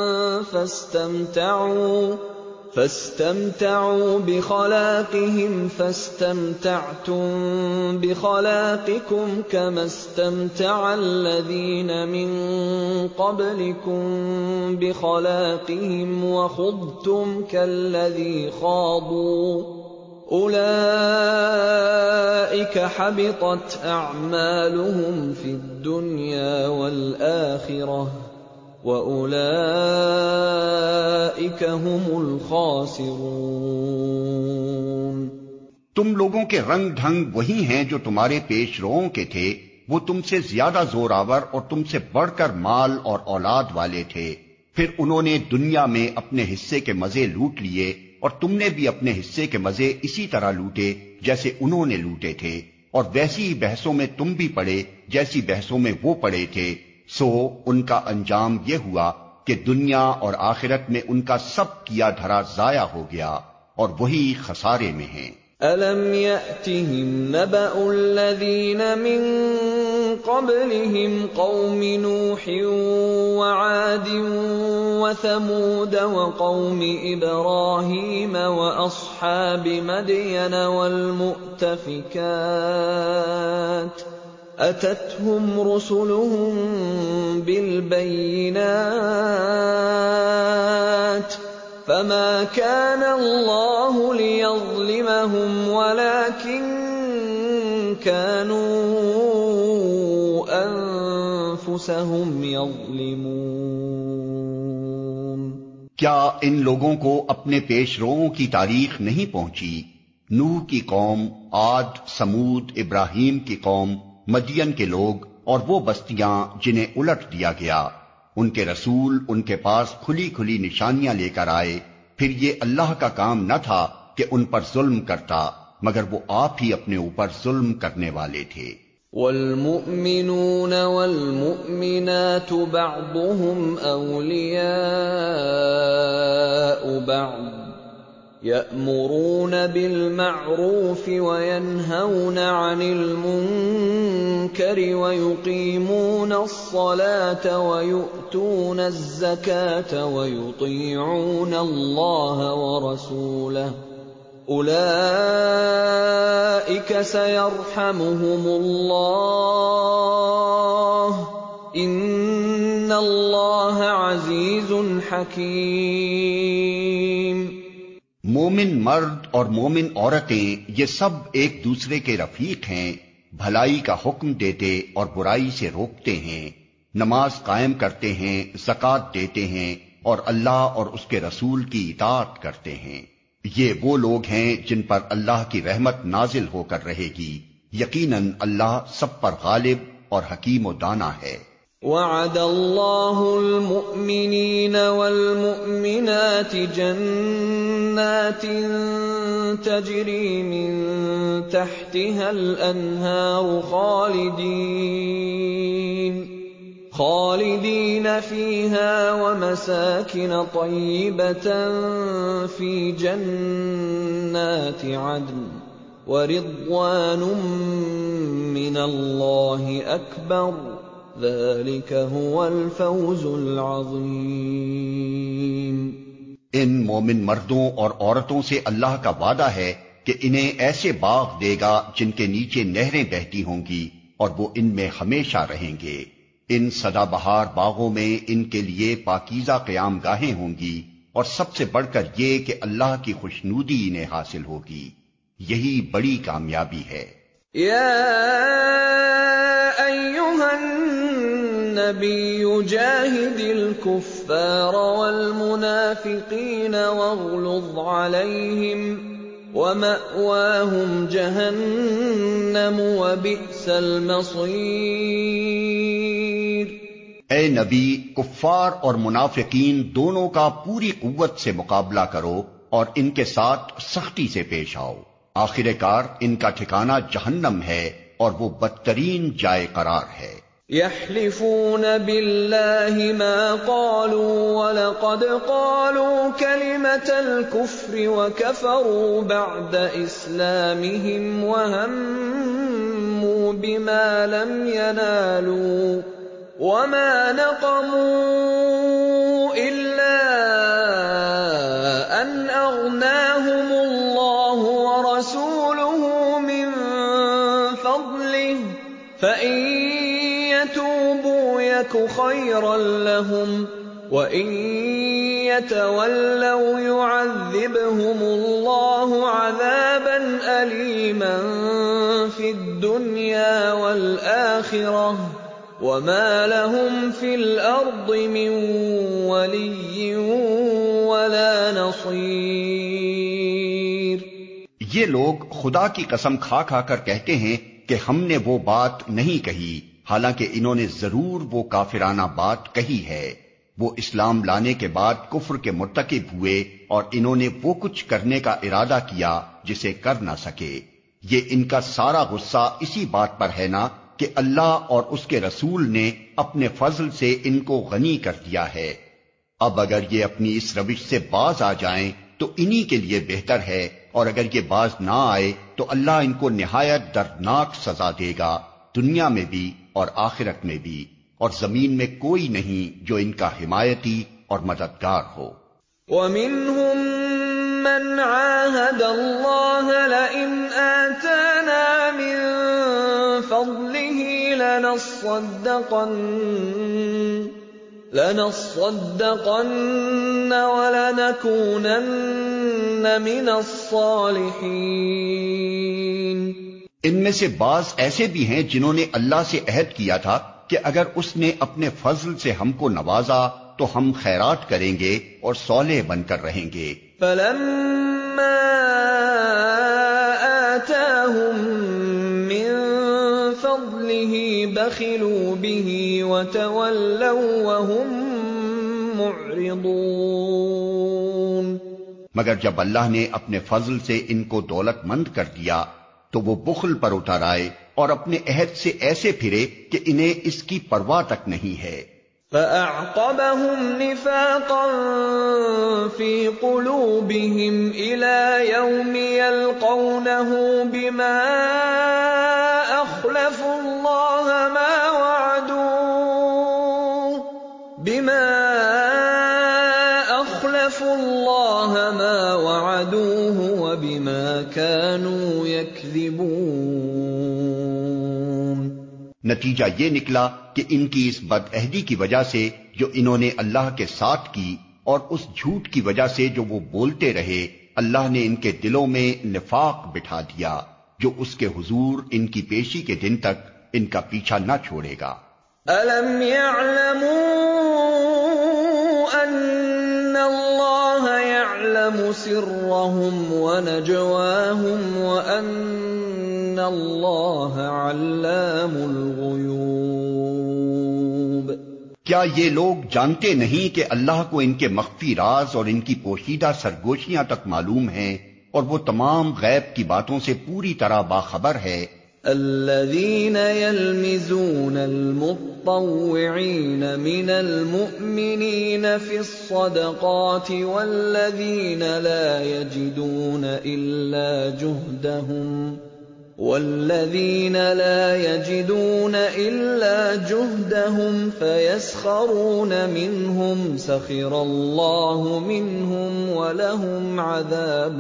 فاستمتعوا بخلاقهم فاستمتعتم بخلاقكم كما استمتع الذين من قبلكم بخلاقهم وخضتم كالذي خاضوا أولئك حبطت أعمالهم في الدنيا والآخرة وَأُولَئِكَ هُمُ الْخَاسِرُونَ۔ تم لوگوں کے رنگ ڈھنگ وہی ہیں جو تمہارے پیش روؤں کے تھے، وہ تم سے زیادہ زور آور اور تم سے بڑھ کر مال اور اولاد والے تھے، پھر انہوں نے دنیا میں اپنے حصے کے مزے لوٹ لیے اور تم نے بھی اپنے حصے کے مزے اسی طرح لوٹے جیسے انہوں نے لوٹے تھے، اور ویسی ہی بحثوں میں تم بھی پڑے جیسی بحثوں میں وہ پڑے تھے، سو ان کا انجام یہ ہوا کہ دنیا اور آخرت میں ان کا سب کیا دھرا ضائع ہو گیا اور وہی خسارے میں ہیں۔ أَلَمْ يَأْتِهِمْ نَبَأُ الَّذِينَ مِن قَبْلِهِمْ قَوْمِ نُوحٍ وَعَادٍ وَثَمُودَ وَقَوْمِ إِبْرَاهِيمَ وَأَصْحَابِ مَدْيَنَ وَالْمُؤْتَفِكَاتِ أَتَتْهُمْ رُسُلُهُم بِالْبَيِّنَاتِ فَمَا كَانَ اللَّهُ لِيَظْلِمَهُمْ وَلَكِن كَانُوا أَنفُسَهُمْ يَظْلِمُونَ۔ کیا ان لوگوں کو اپنے پیش روؤں کی تاریخ نہیں پہنچی؟ نوح کی قوم، عاد، سمود، ابراہیم کی قوم، مدین کے لوگ اور وہ بستیاں جنہیں الٹ دیا گیا، ان کے رسول ان کے پاس کھلی کھلی نشانیاں لے کر آئے، پھر یہ اللہ کا کام نہ تھا کہ ان پر ظلم کرتا، مگر وہ آپ ہی اپنے اوپر ظلم کرنے والے تھے۔ والمؤمنون والمؤمنات بعضهم أولياء بعض يأمرون بالمعروف وينهون عن المنكر ويقيمون الصلاة ويؤتون الزكاة ويطيعون الله ورسوله أولئك سيرحمهم الله إن الله عزيز حكيم۔ مومن مرد اور مومن عورتیں یہ سب ایک دوسرے کے رفیق ہیں، بھلائی کا حکم دیتے اور برائی سے روکتے ہیں، نماز قائم کرتے ہیں، زکوٰۃ دیتے ہیں اور اللہ اور اس کے رسول کی اطاعت کرتے ہیں۔ یہ وہ لوگ ہیں جن پر اللہ کی رحمت نازل ہو کر رہے گی، یقیناً اللہ سب پر غالب اور حکیم و دانا ہے۔ وعد الله المؤمنين والمؤمنات جنات تجري من تحتها الأنهار خالدين فيها ومساكن طيبة في جنات عدن ورضوان من الله أكبر ذلك هو الفوز العظیم۔ ان مومن مردوں اور عورتوں سے اللہ کا وعدہ ہے کہ انہیں ایسے باغ دے گا جن کے نیچے نہریں بہتی ہوں گی اور وہ ان میں ہمیشہ رہیں گے۔ ان سدا بہار باغوں میں ان کے لیے پاکیزہ قیام گاہیں ہوں گی اور سب سے بڑھ کر یہ کہ اللہ کی خوشنودی انہیں حاصل ہوگی، یہی بڑی کامیابی ہے۔ يَا أَيُّهَا النَّبِيُّ جَاهِدِ الْكُفَّارَ وَالْمُنَافِقِينَ وَاغْلُظْ عَلَيْهِمْ ۚ وَمَأْوَاهُمْ جَهَنَّمُ ۖ وَبِئْسَ الْمَصِيرُ۔ اے نبی، کفار اور منافقین دونوں کا پوری قوت سے مقابلہ کرو اور ان کے ساتھ سختی سے پیش آؤ۔ آخر کار ان کا ٹھکانہ جہنم ہے اور وہ بدترین جائے قرار ہے۔ يَحْلِفُونَ بِاللَّهِ مَا قَالُوا وَلَقَدْ قَالُوا كَلِمَةَ الْكُفْرِ وَكَفَرُوا بَعْدَ إِسْلَامِهِمْ وَهَمُّوا بِمَا لَمْ يَنَالُوا وَمَا نَقَمُوا إِلَّا أَنْ أَغْنَاهُمُ اللَّهُ وَرَسُولُهُ مِنْ فَضْلِهِ ۖ فَإِنْ يَتُوبُوا يَكُ خَيْرًا لَّهُمْ وَإِنْ يَتَوَلَّوْا يُعَذِّبْهُمُ اللَّهُ عَذَابًا أَلِيمًا فِي الدُّنْيَا وَالْآخِرَةِ ۖ وَمَا لَهُمْ فِي الْأَرْضِ مِنْ وَلِيٍّ وَلَا نَصِيرٍ۔ یہ لوگ خدا کی قسم کھا کھا کر کہتے ہیں کہ ہم نے وہ بات نہیں کہی، حالانکہ انہوں نے ضرور وہ کافرانہ بات کہی ہے۔ وہ اسلام لانے کے بعد کفر کے مرتکب ہوئے اور انہوں نے وہ کچھ کرنے کا ارادہ کیا جسے کر نہ سکے۔ یہ ان کا سارا غصہ اسی بات پر ہے نا کہ اللہ اور اس کے رسول نے اپنے فضل سے ان کو غنی کر دیا ہے۔ اب اگر یہ اپنی اس روش سے باز آ جائیں تو انہی کے لیے بہتر ہے، اور اگر یہ باز نہ آئے تو اللہ ان کو نہایت دردناک سزا دے گا، دنیا میں بھی اور آخرت میں بھی، اور زمین میں کوئی نہیں جو ان کا حمایتی اور مددگار ہو۔ وَمِنْهُمْ مَنْ عَاهَدَ اللَّهَ لَئِنْ آتَانَا مِنْ فَضْلِهِ لَنَصَّدَّقَنَّ وَلَنَكُونَنَّ مِنَ الصَّالِحِينَ۔ ان میں سے بعض ایسے بھی ہیں جنہوں نے اللہ سے عہد کیا تھا کہ اگر اس نے اپنے فضل سے ہم کو نوازا تو ہم خیرات کریں گے اور صالح بن کر رہیں گے۔ فَلَمَّا آتَاهُم مِّن فَضْلِهِ بَخِلُوا بِهِ وَتَوَلَّوْا وَهُم مُّعْرِضُونَ۔ مگر جب اللہ نے اپنے فضل سے ان کو دولت مند کر دیا تو وہ بخل پر اتر آئے اور اپنے عہد سے ایسے پھرے کہ انہیں اس کی پرواہ تک نہیں ہے۔ فَأَعْقَبَهُمْ نِفَاقًا فِي قُلُوبِهِمْ إِلَىٰ يَوْمِ يَلْقَوْنَهُ بِمَا أَخْلَفُوا اللَّهَ مَا وَعَدُوهُ وَبِمَا كَانُوا يَكْذِبُونَ۔ نتیجہ یہ نکلا کہ ان کی اس بد عہدی کی وجہ سے جو انہوں نے اللہ کے ساتھ کی، اور اس جھوٹ کی وجہ سے جو وہ بولتے رہے، اللہ نے ان کے دلوں میں نفاق بٹھا دیا جو اس کے حضور ان کی پیشی کے دن تک ان کا پیچھا نہ چھوڑے گا۔ أَلَمْ يَعْلَمُوا أَنَّ اللَّهَ يَعْلَمُ سِرَّهُمْ وَنَجْوَاهُمْ وَأَنَّ اللَّهَ عَلَّامُ الْغُيُوبِ۔ کیا یہ لوگ جانتے نہیں کہ اللہ کو ان کے مخفی راز اور ان کی پوشیدہ سرگوشیاں تک معلوم ہیں، اور وہ تمام غیب کی باتوں سے پوری طرح باخبر ہے۔ الذين يلمزون المطوعين من المؤمنين في الصدقات والذين لا يجدون إلا جهدهم فيسخرون منهم سخر الله منهم ولهم عذاب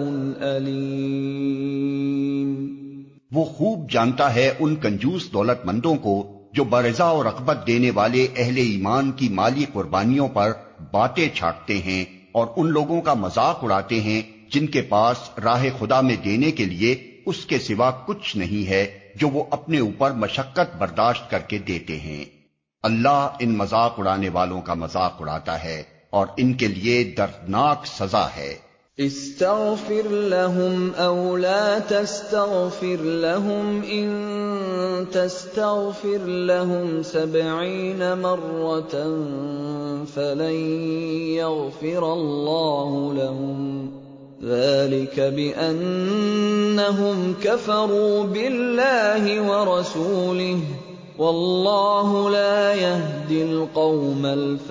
أليم۔ وہ خوب جانتا ہے ان کنجوس دولت مندوں کو جو برضا اور رغبت دینے والے اہل ایمان کی مالی قربانیوں پر باتیں چھاٹتے ہیں اور ان لوگوں کا مذاق اڑاتے ہیں جن کے پاس راہ خدا میں دینے کے لیے اس کے سوا کچھ نہیں ہے، جو وہ اپنے اوپر مشقت برداشت کر کے دیتے ہیں۔ اللہ ان مذاق اڑانے والوں کا مذاق اڑاتا ہے اور ان کے لیے دردناک سزا ہے۔ استغفر لهم او لا تستغفر لهم ان تستغفر لهم 70 مرة فلن يغفر الله لهم ذلك بأنهم كفروا بالله ورسوله والله لا يهدي القوم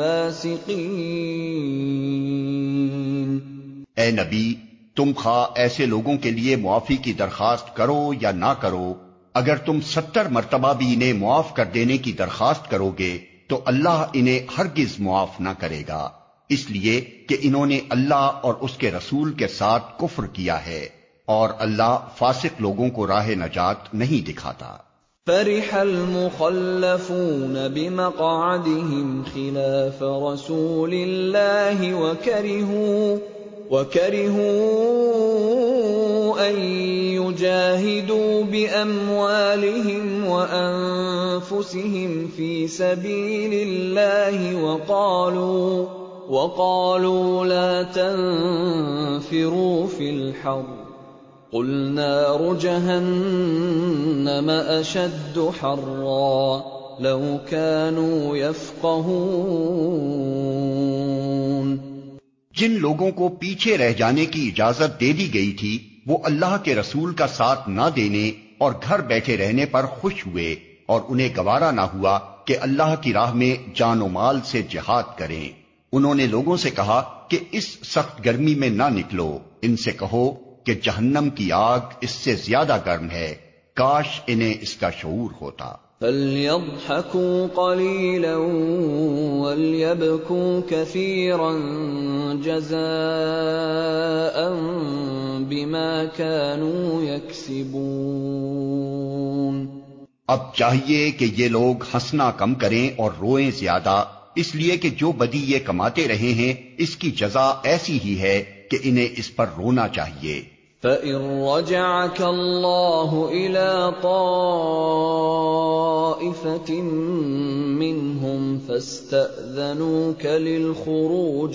الفاسقين۔ اے نبی، تم خواہ ایسے لوگوں کے لیے معافی کی درخواست کرو یا نہ کرو، اگر تم 70 مرتبہ بھی انہیں معاف کر دینے کی درخواست کرو گے تو اللہ انہیں ہرگز معاف نہ کرے گا، اس لیے کہ انہوں نے اللہ اور اس کے رسول کے ساتھ کفر کیا ہے، اور اللہ فاسق لوگوں کو راہ نجات نہیں دکھاتا۔ فرح المخلفون بمقعدهم خلاف رسول الله وكرهوا أن يجاهدوا بأموالهم وأنفسهم في سبيل الله وقالوا لا تنفروا في الحر قل نار جهنم أشد حرا لو كانوا يفقهون۔ جن لوگوں کو پیچھے رہ جانے کی اجازت دے دی گئی تھی وہ اللہ کے رسول کا ساتھ نہ دینے اور گھر بیٹھے رہنے پر خوش ہوئے، اور انہیں گوارا نہ ہوا کہ اللہ کی راہ میں جان و مال سے جہاد کریں۔ انہوں نے لوگوں سے کہا کہ اس سخت گرمی میں نہ نکلو، ان سے کہو کہ جہنم کی آگ اس سے زیادہ گرم ہے، کاش انہیں اس کا شعور ہوتا۔ فَلْيَضْحَكُوا قَلِيلًا وَلْيَبْكُوا كَثِيرًا جَزَاءً بِمَا كَانُوا يَكْسِبُونَ۔ اب چاہیے کہ یہ لوگ ہنسنا کم کریں اور روئیں زیادہ، اس لیے کہ جو بدی یہ کماتے رہے ہیں اس کی جزا ایسی ہی ہے کہ انہیں اس پر رونا چاہیے۔ فَإِن رَّجَعَكَ اللَّهُ إِلَىٰ طَائِفَةٍ مِّنْهُمْ فَاسْتَأْذَنُوكَ لِلْخُرُوجِ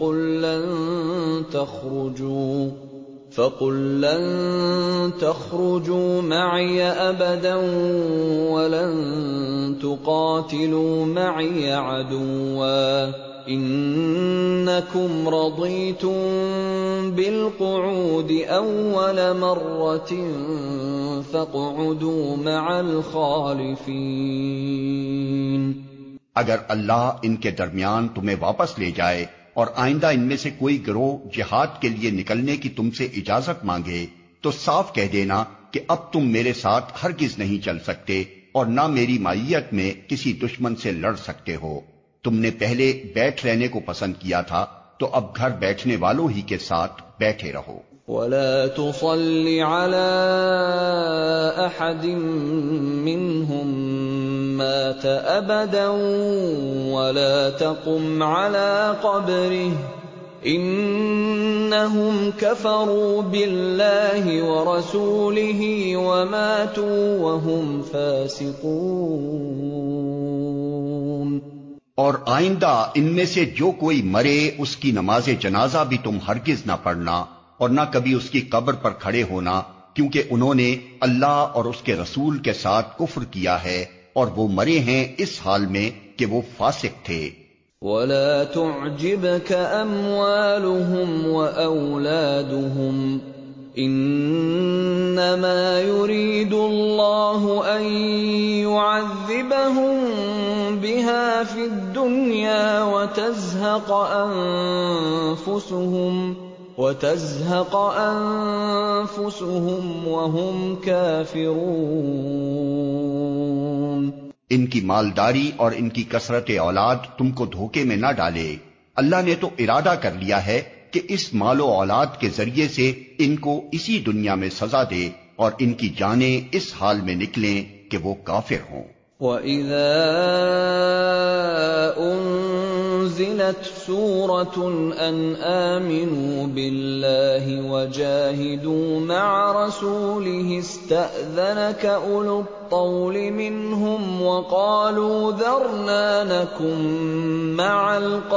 فَقُل لَّن تَخْرُجُوا مَعِيَ أَبَدًا وَلَن تُقَاتِلُوا مَعِيَ عَدُوًّا إِنَّكُمْ رَضِيتُم بِالْقُعُودِ أَوَّلَ مَرَّةٍ فَاقْعُدُوا مَعَ الْخَالِفِينَ۔ اگر اللہ ان کے درمیان تمہیں واپس لے جائے اور آئندہ ان میں سے کوئی گروہ جہاد کے لیے نکلنے کی تم سے اجازت مانگے تو صاف کہہ دینا کہ اب تم میرے ساتھ ہرگز نہیں چل سکتے اور نہ میری معیت میں کسی دشمن سے لڑ سکتے ہو۔ تم نے پہلے بیٹھ رہنے کو پسند کیا تھا تو اب گھر بیٹھنے والوں ہی کے ساتھ بیٹھے رہو۔ وَلَا تُصَلِّ عَلَىٰ أَحَدٍ مِّنْهُم مَّاتَ أَبَدًا وَلَا تَقُمْ عَلَىٰ قَبْرِهِ إِنَّهُمْ كَفَرُوا بِاللَّهِ وَرَسُولِهِ وَمَاتُوا وَهُمْ فَاسِقُونَ۔ اور آئندہ ان میں سے جو کوئی مرے اس کی نماز جنازہ بھی تم ہرگز نہ پڑھنا اور نہ کبھی اس کی قبر پر کھڑے ہونا، کیونکہ انہوں نے اللہ اور اس کے رسول کے ساتھ کفر کیا ہے اور وہ مرے ہیں اس حال میں کہ وہ فاسق تھے۔ وَلَا تُعْجِبْكَ أَمْوَالُهُمْ وَأَوْلَادُهُمْ إِنَّمَا يُرِيدُ اللَّهُ أَن يُعَذِّبَهُم بِهَا فِي الدُّنْيَا وَتَزْهَقَ أَنفُسُهُمْ وَهُمْ كَافِرُونَ۔ ان کی مالداری اور ان کی کثرت اولاد تم کو دھوکے میں نہ ڈالے، اللہ نے تو ارادہ کر لیا ہے کہ اس مال و اولاد کے ذریعے سے ان کو اسی دنیا میں سزا دے اور ان کی جانیں اس حال میں نکلیں کہ وہ کافر ہوں۔ وَإِذَا أُنزِلَتْ سُورَةٌ أَنْ آمِنُوا بِاللَّهِ وَجَاهِدُوا مَعَ رَسُولِهِ اسْتَأْذَنَكَ أُولُو الطَّوْلِ مِنْهُمْ وَقَالُوا ذَرْنَا نَكُن مَّعَ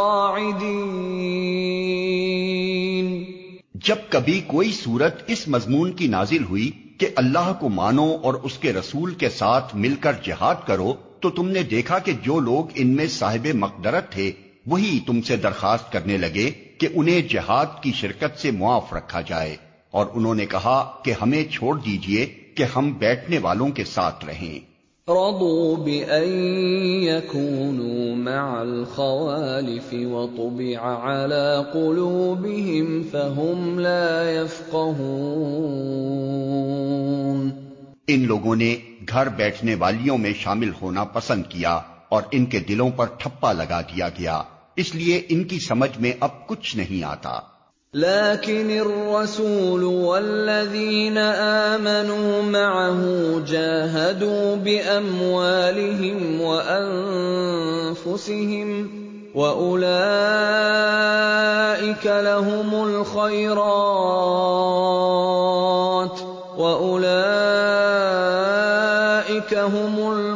الْقَاعِدِينَ۔ جب کبھی کوئی صورت اس مضمون کی نازل ہوئی کہ اللہ کو مانو اور اس کے رسول کے ساتھ مل کر جہاد کرو، تو تم نے دیکھا کہ جو لوگ ان میں صاحب مقدرت تھے وہی تم سے درخواست کرنے لگے کہ انہیں جہاد کی شرکت سے معاف رکھا جائے، اور انہوں نے کہا کہ ہمیں چھوڑ دیجئے کہ ہم بیٹھنے والوں کے ساتھ رہیں۔ رضوا بأن يكونوا مع الخوالف وطبع على قلوبهم فهم لا يفقهون۔ ان لوگوں نے گھر بیٹھنے والیوں میں شامل ہونا پسند کیا اور ان کے دلوں پر ٹھپا لگا دیا گیا، اس لیے ان کی سمجھ میں اب کچھ نہیں آتا۔ لكن الرسول والذين آمنوا معه جاهدوا بأموالهم وأنفسهم وأولئك لهم الخيرات وأولئك هم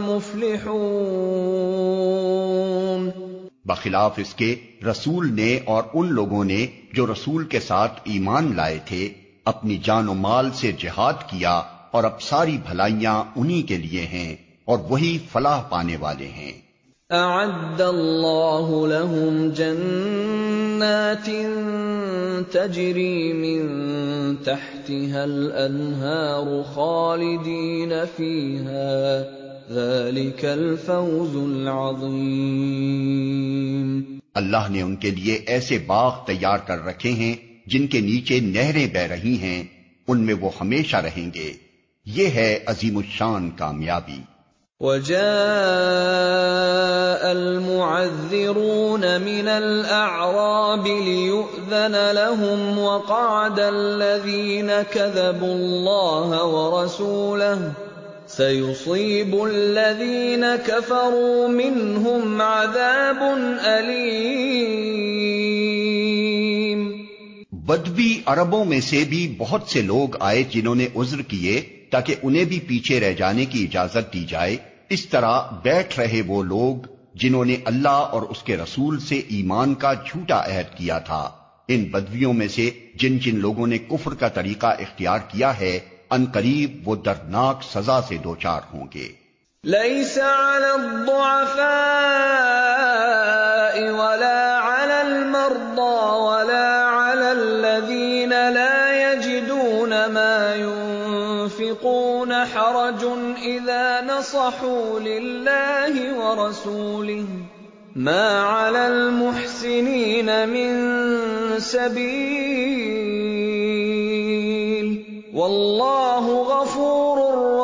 المفلحون۔ بخلاف اس کے رسول نے اور ان لوگوں نے جو رسول کے ساتھ ایمان لائے تھے اپنی جان و مال سے جہاد کیا، اور اب ساری بھلائیاں انہی کے لیے ہیں اور وہی فلاح پانے والے ہیں۔ اعد اللہ لهم جنات تجری من تحتها الانہار خالدین فیہا ذلك الفوز العظیم۔ اللہ نے ان کے لیے ایسے باغ تیار کر رکھے ہیں جن کے نیچے نہریں بہ رہی ہیں، ان میں وہ ہمیشہ رہیں گے، یہ ہے عظیم الشان کامیابی۔ وجاء المعذرون من الأعراب ليؤذن لهم وقعد الذين كذبوا الله ورسوله سيصيب الذين كفروا منهم عذاب أليم۔ بدوی عربوں میں سے بھی بہت سے لوگ آئے جنہوں نے عذر کیے تاکہ انہیں بھی پیچھے رہ جانے کی اجازت دی جائے۔ اس طرح بیٹھ رہے وہ لوگ جنہوں نے اللہ اور اس کے رسول سے ایمان کا جھوٹا عہد کیا تھا۔ ان بدویوں میں سے جن جن لوگوں نے کفر کا طریقہ اختیار کیا ہے، ان قریب وہ دردناک سزا سے دوچار ہوں گے۔ ليس على الضعفاء ولا على المرضى ولا على الذين لا يجدون ما ينفقون حرج إذا نصحوا لله ورسوله ما على المحسنين من سبيل والله غفور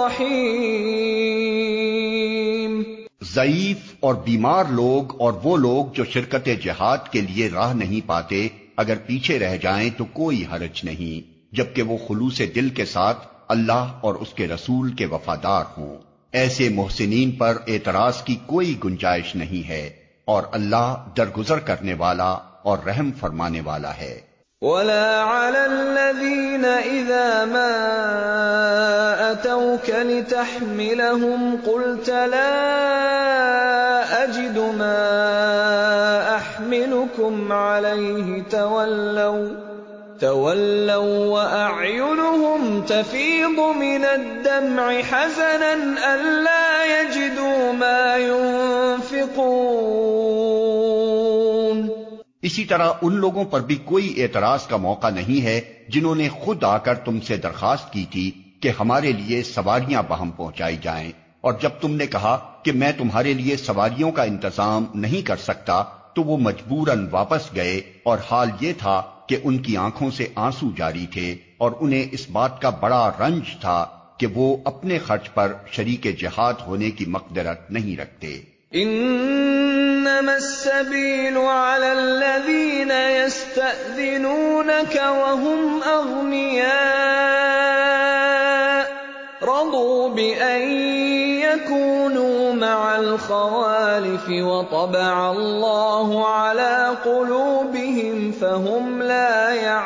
رحيم۔ ضعیف اور بیمار لوگ اور وہ لوگ جو شرکت جہاد کے لیے راہ نہیں پاتے اگر پیچھے رہ جائیں تو کوئی حرج نہیں، جبکہ وہ خلوص دل کے ساتھ اللہ اور اس کے رسول کے وفادار ہوں۔ ایسے محسنین پر اعتراض کی کوئی گنجائش نہیں ہے، اور اللہ درگزر کرنے والا اور رحم فرمانے والا ہے۔ ولا على الذين إذا ما أتوك لتحملهم قلت لا أجد ما أحملكم عليه تولوا وأعينهم تفيض من الدمع حزنا ألا يجدوا ما ينفقون۔ اسی طرح ان لوگوں پر بھی کوئی اعتراض کا موقع نہیں ہے جنہوں نے خود آ کر تم سے درخواست کی تھی کہ ہمارے لیے سواریاں بہم پہنچائی جائیں، اور جب تم نے کہا کہ میں تمہارے لیے سواریوں کا انتظام نہیں کر سکتا تو وہ مجبوراً واپس گئے، اور حال یہ تھا کہ ان کی آنکھوں سے آنسو جاری تھے، اور انہیں اس بات کا بڑا رنج تھا کہ وہ اپنے خرچ پر شریک جہاد ہونے کی مقدرت نہیں رکھتے۔ انما السبيل على الذين يستأذنونك وهم أغنياء رضوا بأن يكونوا مع مع الخوالف وطبع الله على قلوبهم فهم لا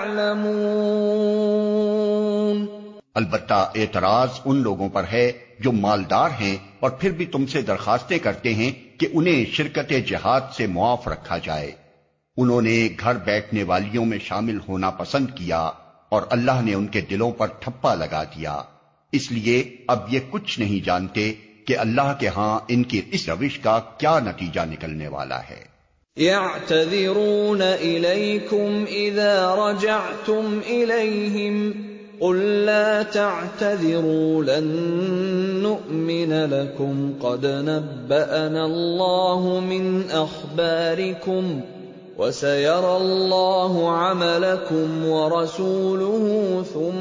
يعلمون۔ البتہ اعتراض ان لوگوں پر ہے جو مالدار ہیں اور پھر بھی تم سے درخواستیں کرتے ہیں کہ انہیں شرکت جہاد سے معاف رکھا جائے۔ انہوں نے گھر بیٹھنے والیوں میں شامل ہونا پسند کیا اور اللہ نے ان کے دلوں پر ٹھپا لگا دیا، اس لیے اب یہ کچھ نہیں جانتے کہ اللہ کے ہاں ان کی اس روش کا کیا نتیجہ نکلنے والا ہے۔ يعتذرون إليكم إذا رجعتم إليهم قل لا تعتذروا لن نؤمن لكم قد نبأنا الله من أخباركم وسيرى الله عملكم ورسوله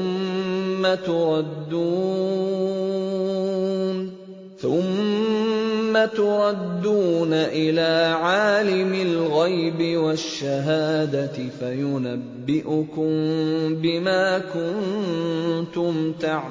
ثم تردون إلى عالم الغيب والشهادة فينبئكم بما كنتم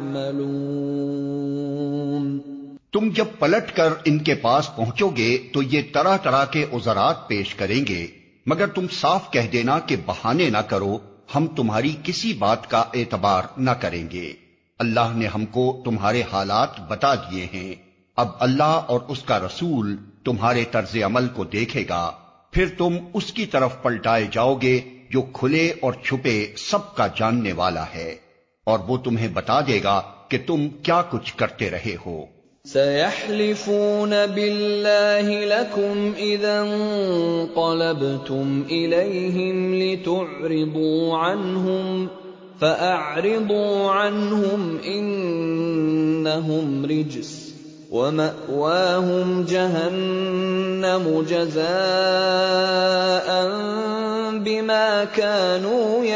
تعملون۔ تم جب پلٹ کر ان کے پاس پہنچو گے تو یہ طرح طرح کے عذرات پیش کریں گے، مگر تم صاف کہہ دینا کہ بہانے نہ کرو، ہم تمہاری کسی بات کا اعتبار نہ کریں گے، اللہ نے ہم کو تمہارے حالات بتا دیے ہیں، اب اللہ اور اس کا رسول تمہارے طرز عمل کو دیکھے گا، پھر تم اس کی طرف پلٹائے جاؤ گے جو کھلے اور چھپے سب کا جاننے والا ہے، اور وہ تمہیں بتا دے گا کہ تم کیا کچھ کرتے رہے ہو۔ سيحلفون بالله لكم إذا انقلبتم إليهم لتعرضوا عنهم فأعرضوا عنهم إنهم رجس ومأواهم جهنم جزاء بما كانوا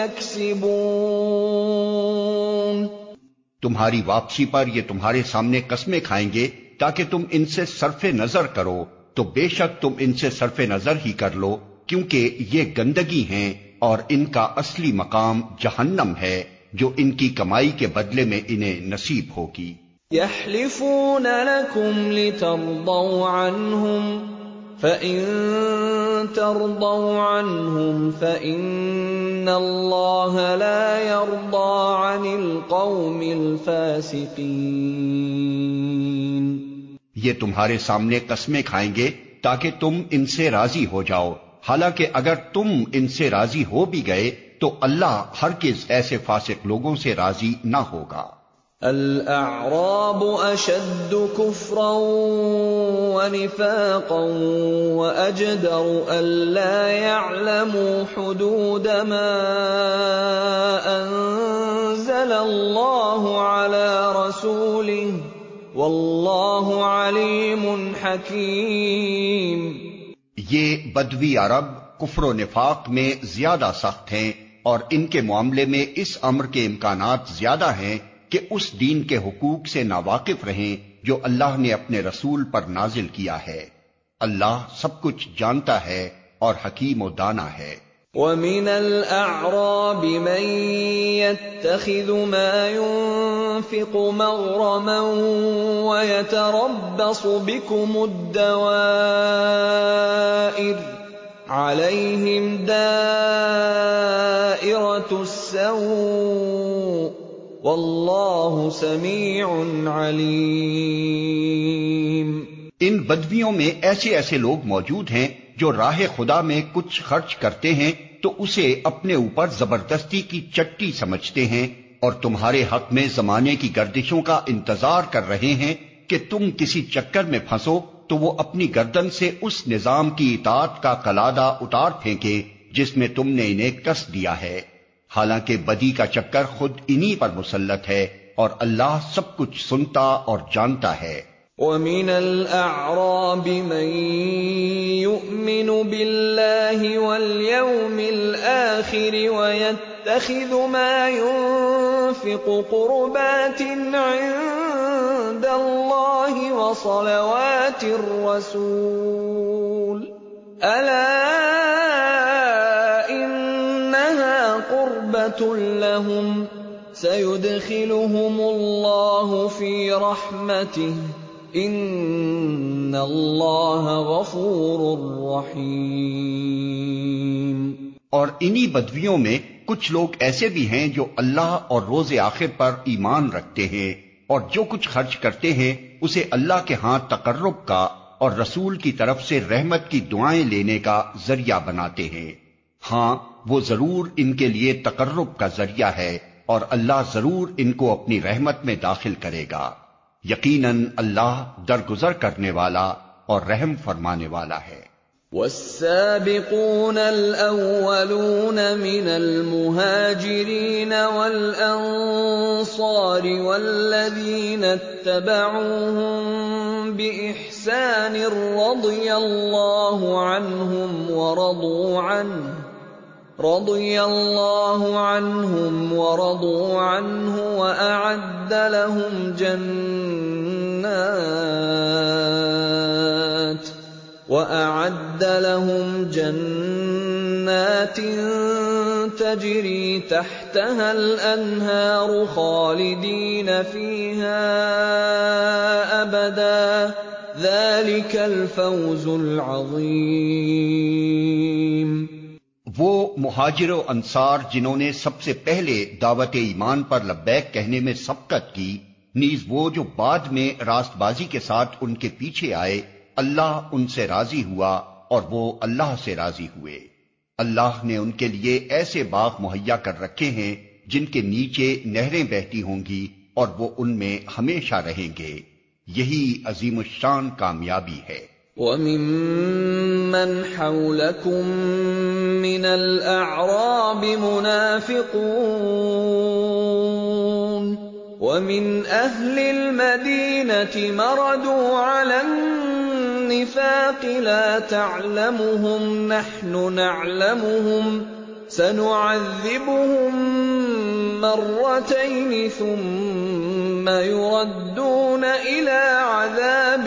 يكسبون۔ تمہاری واپسی پر یہ تمہارے سامنے قسمیں کھائیں گے تاکہ تم ان سے صرف نظر کرو، تو بے شک تم ان سے صرف نظر ہی کر لو، کیونکہ یہ گندگی ہیں اور ان کا اصلی مقام جہنم ہے جو ان کی کمائی کے بدلے میں انہیں نصیب ہوگی۔ يحلفون لكم لترضوا عنهم فإن ترضوا عنهم فإن الله لا يرضى عن القوم الفاسقين۔ یہ تمہارے سامنے قسمیں کھائیں گے تاکہ تم ان سے راضی ہو جاؤ، حالانکہ اگر تم ان سے راضی ہو بھی گئے تو اللہ ہرگز ایسے فاسق لوگوں سے راضی نہ ہوگا۔ الأعراب أشد كفرا ونفاقا وأجدر ألا يعلموا حدود ما أنزل الله على رسوله والله عليم حكيم۔ یہ بدوی عرب کفر و نفاق میں زیادہ سخت ہیں اور ان کے معاملے میں اس امر کے امکانات زیادہ ہیں کہ اس دین کے حقوق سے ناواقف رہیں جو اللہ نے اپنے رسول پر نازل کیا ہے، اللہ سب کچھ جانتا ہے اور حکیم و دانا ہے۔ وَمِنَ الْأَعْرَابِ مَن يَتَّخِذُ مَا يُنفِقُ مَغْرَمًا وَيَتَرَبَّصُ بِكُمُ الدَّوَائِرَ عَلَيْهِمْ دَائِرَةُ السَّوْءِ وَاللَّهُ سَمِيعٌ عَلِيمٌ۔ ان بدویوں میں ایسے ایسے لوگ موجود ہیں جو راہ خدا میں کچھ خرچ کرتے ہیں تو اسے اپنے اوپر زبردستی کی چٹی سمجھتے ہیں اور تمہارے حق میں زمانے کی گردشوں کا انتظار کر رہے ہیں کہ تم کسی چکر میں پھنسو تو وہ اپنی گردن سے اس نظام کی اطاعت کا قلادہ اتار پھینکے جس میں تم نے انہیں کس دیا ہے، حالانکہ بدی کا چکر خود انہی پر مسلط ہے اور اللہ سب کچھ سنتا اور جانتا ہے۔ وَمِنَ الْأَعْرَابِ مَن يُؤْمِنُ بِاللَّهِ وَالْيَوْمِ الْآخِرِ وَيَتَّخِذُ مَا يُنفِقُ قُرُبَاتٍ عِندَ اللَّهِ وَصَلَوَاتِ الرَّسُولِ أَلَا إِنَّهَا قُرْبَةٌ لَّهُمْ سَيُدْخِلُهُمُ اللَّهُ فِي رَحْمَتِهِ ان اللہ غفور رحیم۔ اور انہی بدویوں میں کچھ لوگ ایسے بھی ہیں جو اللہ اور روز آخر پر ایمان رکھتے ہیں، اور جو کچھ خرچ کرتے ہیں اسے اللہ کے ہاں تقرب کا اور رسول کی طرف سے رحمت کی دعائیں لینے کا ذریعہ بناتے ہیں۔ ہاں، وہ ضرور ان کے لیے تقرب کا ذریعہ ہے، اور اللہ ضرور ان کو اپنی رحمت میں داخل کرے گا۔ یقیناً اللہ درگزر کرنے والا اور رحم فرمانے والا ہے۔ والسابقون الأولون من المهاجرين والأنصار والذين اتبعوهم بإحسان رضي الله عنهم ورضوا عنه وأعد لهم جنات تجري تحتها الأنهار خالدين فيها أبدا ذلك الفوز العظيم۔ وہ مہاجر و انصار جنہوں نے سب سے پہلے دعوت ایمان پر لبیک کہنے میں سبقت کی، نیز وہ جو بعد میں راست بازی کے ساتھ ان کے پیچھے آئے، اللہ ان سے راضی ہوا اور وہ اللہ سے راضی ہوئے۔ اللہ نے ان کے لیے ایسے باغ مہیا کر رکھے ہیں جن کے نیچے نہریں بہتی ہوں گی، اور وہ ان میں ہمیشہ رہیں گے۔ یہی عظیم الشان کامیابی ہے۔ وَمِمَّنْ حَوْلَكُمْ مِنَ الْأَعْرَابِ مُنَافِقُونَ وَمِنْ أَهْلِ الْمَدِينَةِ مَرَدُوا عَلَى النِّفَاقِ لَا تَعْلَمُهُمْ نَحْنُ نَعْلَمُهُمْ سَنُعَذِّبُهُم مَّرَّتَيْنِ ثُمَّ يُرَدُّونَ إِلَىٰ عَذَابٍ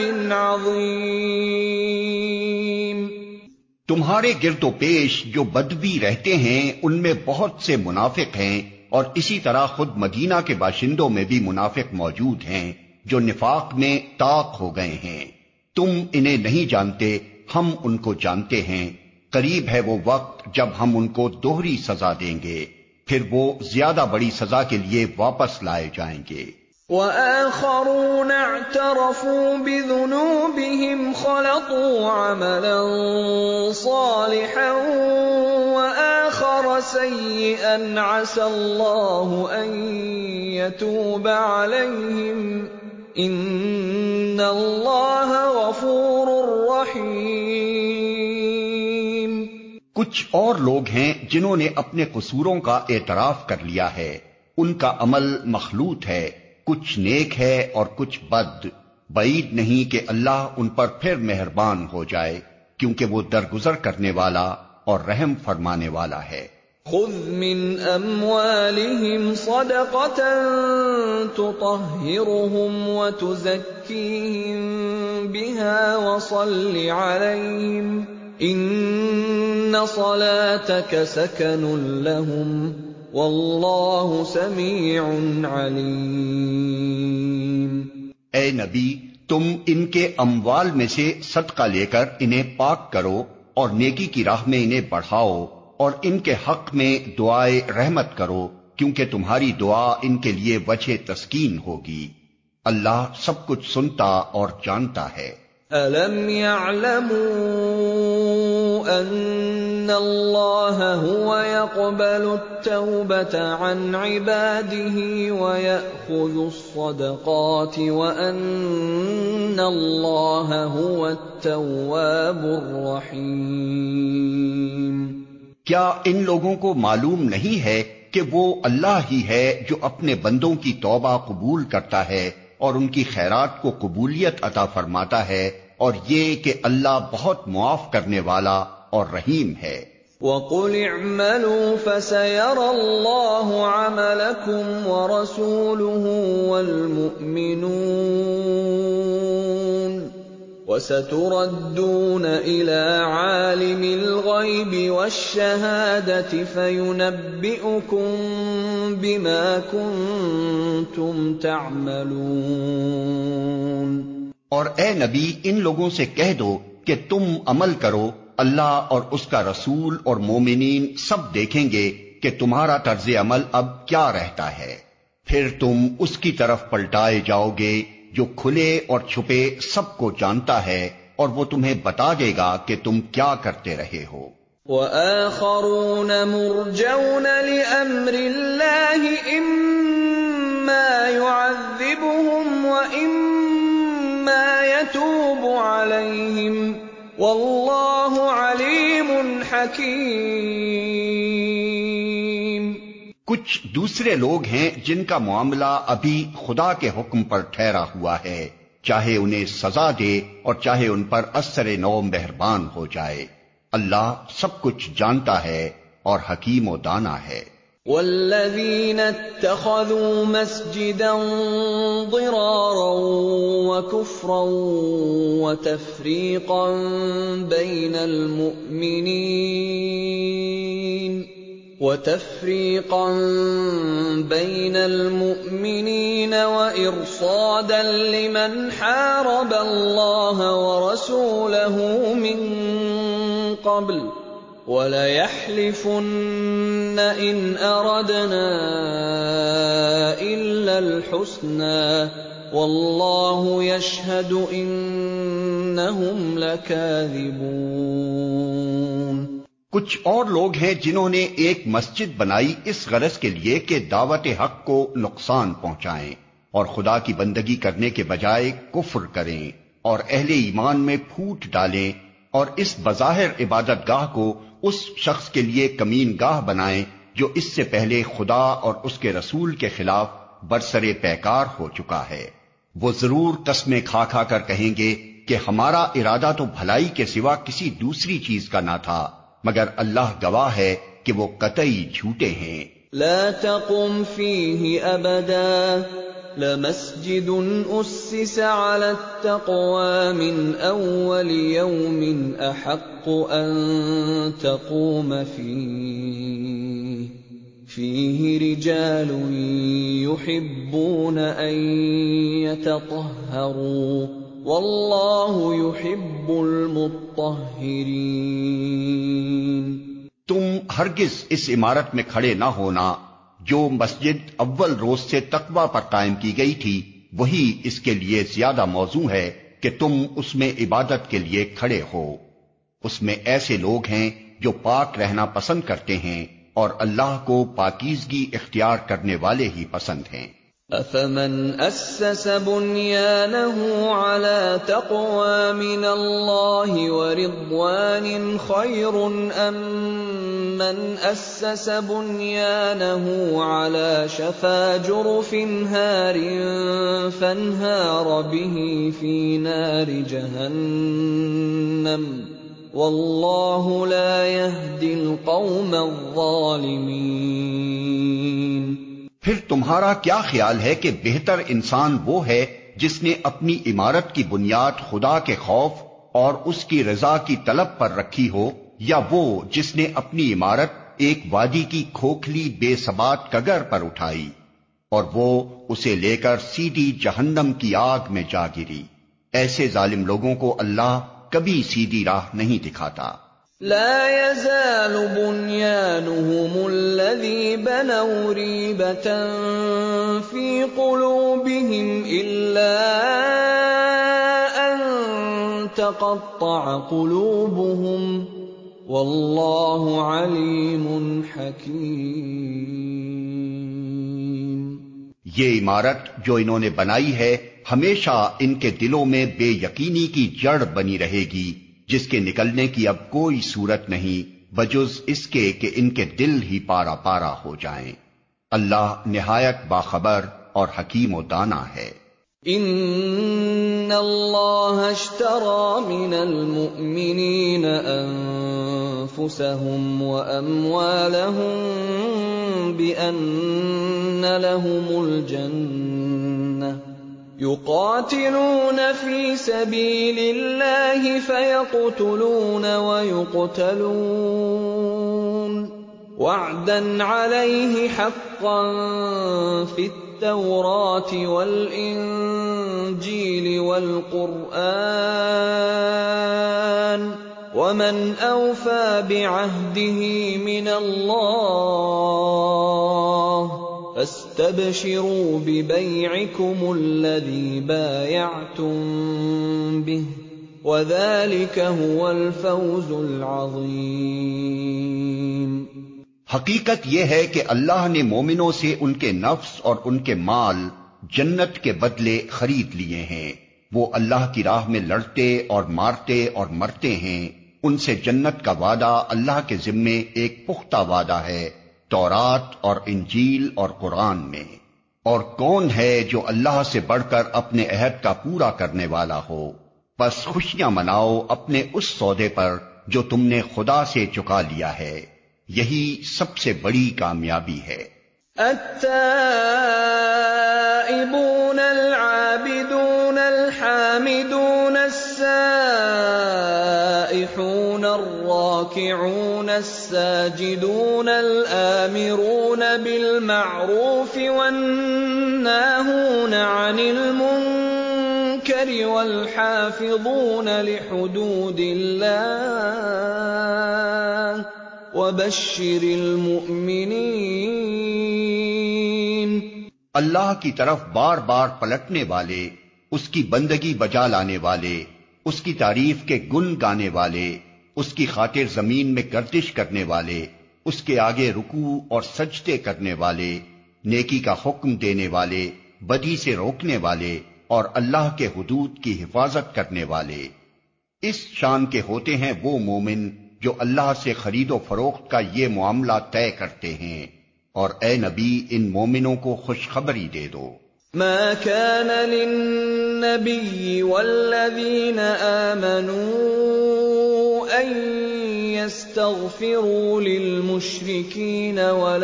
عَظِيمٍ۔ تمہارے گرد و پیش جو بدوی رہتے ہیں ان میں بہت سے منافق ہیں، اور اسی طرح خود مدینہ کے باشندوں میں بھی منافق موجود ہیں جو نفاق میں طاق ہو گئے ہیں۔ تم انہیں نہیں جانتے، ہم ان کو جانتے ہیں۔ قریب ہے وہ وقت جب ہم ان کو دوہری سزا دیں گے، پھر وہ زیادہ بڑی سزا کے لیے واپس لائے جائیں گے۔ وَآخَرُونَ اعْتَرَفُوا بِذُنُوبِهِمْ خَلَطُوا عَمَلًا صَالِحًا وَآخَرَ سَيِّئًا عَسَى اللَّهُ أَن يَتُوبَ عَلَيْهِمْ إِنَّ اللَّهَ غَفُورٌ رَّحِيمٌ۔ کچھ اور لوگ ہیں جنہوں نے اپنے قصوروں کا اعتراف کر لیا ہے، ان کا عمل مخلوط ہے، کچھ نیک ہے اور کچھ بد۔ بعید نہیں کہ اللہ ان پر پھر مہربان ہو جائے، کیونکہ وہ درگزر کرنے والا اور رحم فرمانے والا ہے۔ خُذْ مِنْ أَمْوَالِهِمْ صَدَقَةً تُطَهِّرُهُمْ وَتُزَكِّيهِمْ بِهَا وَصَلِّ عَلَيْهِمْ إِنَّ صَلَاتَكَ سَكَنٌ لَّهُمْ وَاللَّهُ سَمِيعٌ عَلِيمٌ۔ اے نبی، تم ان کے اموال میں سے صدقہ لے کر انہیں پاک کرو اور نیکی کی راہ میں انہیں بڑھاؤ، اور ان کے حق میں دعائے رحمت کرو، کیونکہ تمہاری دعا ان کے لیے وجہ تسکین ہوگی۔ اللہ سب کچھ سنتا اور جانتا ہے۔ أَلَمْ يَعْلَمُوا أَنَّ اللَّهَ هُوَ يَقْبَلُ التَّوْبَةَ عَنْ عِبَادِهِ وَيَأْخُذُ الصَّدَقَاتِ وَأَنَّ اللَّهَ هُوَ التَّوَّابُ الرَّحِيمُ۔ کیا ان لوگوں کو معلوم نہیں ہے کہ وہ اللہ ہی ہے جو اپنے بندوں کی توبہ قبول کرتا ہے اور ان کی خیرات کو قبولیت عطا فرماتا ہے، اور یہ کہ اللہ بہت معاف کرنے والا اور رحیم ہے۔ وَقُلِ اعْمَلُوا فَسَيَرَى اللَّهُ عَمَلَكُمْ وَرَسُولُهُ وَالْمُؤْمِنُونَ وَسَتُرَدُّونَ إِلَىٰ عَالِمِ الْغَيْبِ وَالشَّهَادَةِ فَيُنَبِّئُكُم بِمَا كُنتُمْ تَعْمَلُونَ۔ اور اے نبی ان لوگوں سے کہہ دو کہ تم عمل کرو، اللہ اور اس کا رسول اور مومنین سب دیکھیں گے کہ تمہارا طرز عمل اب کیا رہتا ہے، پھر تم اس کی طرف پلٹائے جاؤ گے جو کھلے اور چھپے سب کو جانتا ہے، اور وہ تمہیں بتا دے گا کہ تم کیا کرتے رہے ہو۔ وَآخَرُونَ مُرْجَوْنَ لِأَمْرِ اللَّهِ إِمَّا يُعَذِّبُهُمْ وَإِمَّا يَتُوبُ عَلَيْهِمْ وَاللَّهُ عَلِيمٌ حَكِيمٌ۔ کچھ دوسرے لوگ ہیں جن کا معاملہ ابھی خدا کے حکم پر ٹھہرا ہوا ہے، چاہے انہیں سزا دے اور چاہے ان پر اثر نو مہربان ہو جائے، اللہ سب کچھ جانتا ہے اور حکیم و دانا ہے۔ والذین اتخذوا مسجدا ضرارا وكفرا وتفریقا بین المؤمنین وإرصادا لمن حارب اللہ ورسولہ من قبل وَلَيَحْلِفُنَّ إِنْ أَرَدْنَا إِلَّا الْحُسْنَى وَاللَّهُ يَشْهَدُ إِنَّهُمْ لَكَاذِبُونَ۔ کچھ اور لوگ ہیں جنہوں نے ایک مسجد بنائی اس غرض کے لیے کہ دعوت حق کو نقصان پہنچائیں اور خدا کی بندگی کرنے کے بجائے کفر کریں اور اہل ایمان میں پھوٹ ڈالیں، اور اس بظاہر عبادت گاہ کو اس شخص کے لیے کمین گاہ بنائیں جو اس سے پہلے خدا اور اس کے رسول کے خلاف برسرے پیکار ہو چکا ہے۔ وہ ضرور قسمیں کھا کھا کر کہیں گے کہ ہمارا ارادہ تو بھلائی کے سوا کسی دوسری چیز کا نہ تھا، مگر اللہ گواہ ہے کہ وہ قطعی جھوٹے ہیں۔ لا تقم فيه ابدا لمسجد اسس على التقوى من اول يوم احق ان تقوم فيه رجال يحبون ان يتطهروا والله يحب المطهرين۔ تم ہرگز اس عمارت میں کھڑے نہ ہونا جو مسجد اول روز سے تقوی پر قائم کی گئی تھی، وہی اس کے لیے زیادہ موزوں ہے کہ تم اس میں عبادت کے لیے کھڑے ہو۔ اس میں ایسے لوگ ہیں جو پاک رہنا پسند کرتے ہیں اور اللہ کو پاکیزگی اختیار کرنے والے ہی پسند ہیں۔ أَفَمَنْ أَسَّسَ بُنْيَانَهُ عَلَى تَقْوَى مِنَ اللَّهِ وَرِضْوَانٍ خَيْرٌ أَمْ مَنْ أَسَّسَ بُنْيَانَهُ عَلَى شَفَا جُرُفٍ هَارٍ فَانْهَارَ بِهِ فِي نَارِ جَهَنَّمَ وَاللَّهُ لَا يَهْدِي الْقَوْمَ الظَّالِمِينَ۔ پھر تمہارا کیا خیال ہے کہ بہتر انسان وہ ہے جس نے اپنی عمارت کی بنیاد خدا کے خوف اور اس کی رضا کی طلب پر رکھی ہو، یا وہ جس نے اپنی عمارت ایک وادی کی کھوکھلی بے ثبات کگر پر اٹھائی اور وہ اسے لے کر سیدھی جہنم کی آگ میں جا گری؟ ایسے ظالم لوگوں کو اللہ کبھی سیدھی راہ نہیں دکھاتا۔ لا يزال بنيانهم الذي بنوا ريبة في قلوبهم إلا أن تقطع قلوبهم والله عليم حكيم۔ یہ عمارت جو انہوں نے بنائی ہے ہمیشہ ان کے دلوں میں بے یقینی کی جڑ بنی رہے گی، جس کے نکلنے کی اب کوئی صورت نہیں بجز اس کے کہ ان کے دل ہی پارا پارا ہو جائیں۔ اللہ نہایت باخبر اور حکیم و دانا ہے۔ ان اللہ اشترى من المؤمنین انفسهم واموالهم بان لهم الجنة يقاتلون في سبيل الله فيقتلون ويقتلون وعدا عليه حقا في التوراة والإنجيل وَالْإِنْجِيلِ وَالْقُرْآنِ وَمَنْ أَوْفَىٰ بِعَهْدِهِ مِنَ اللَّهِ فَاسْتَبْشِرُوا بِبَيْعِكُمُ الَّذِي بَايَعْتُم بِهِ وَذَٰلِكَ هُوَ الْفَوْزُ الْعَظِيمُ۔ حقیقت یہ ہے کہ اللہ نے مومنوں سے ان کے نفس اور ان کے مال جنت کے بدلے خرید لیے ہیں۔ وہ اللہ کی راہ میں لڑتے اور مارتے اور مرتے ہیں، ان سے جنت کا وعدہ اللہ کے ذمے ایک پختہ وعدہ ہے، تورات اور انجیل اور قرآن میں۔ اور کون ہے جو اللہ سے بڑھ کر اپنے عہد کا پورا کرنے والا ہو؟ بس خوشیاں مناؤ اپنے اس سودے پر جو تم نے خدا سے چکا لیا ہے، یہی سب سے بڑی کامیابی ہے۔ التائبون العابدون الحامدون السائحون الراكعون الساجدون الآمرون بالمعروف والناهون عن المنكر والحافظون لحدود الله وَبَشِّرِ الْمُؤْمِنِينَ۔ اللہ کی طرف بار بار پلٹنے والے، اس کی بندگی بجا لانے والے، اس کی تعریف کے گن گانے والے، اس کی خاطر زمین میں گردش کرنے والے، اس کے آگے رکوع اور سجدے کرنے والے، نیکی کا حکم دینے والے، بدی سے روکنے والے اور اللہ کے حدود کی حفاظت کرنے والے۔ اس شان کے ہوتے ہیں وہ مومن جو اللہ سے خرید و فروخت کا یہ معاملہ طے کرتے ہیں، اور اے نبی ان مومنوں کو خوشخبری دے دو۔ ما كان للنبي والذين آمنوا أن يستغفروا للمشركين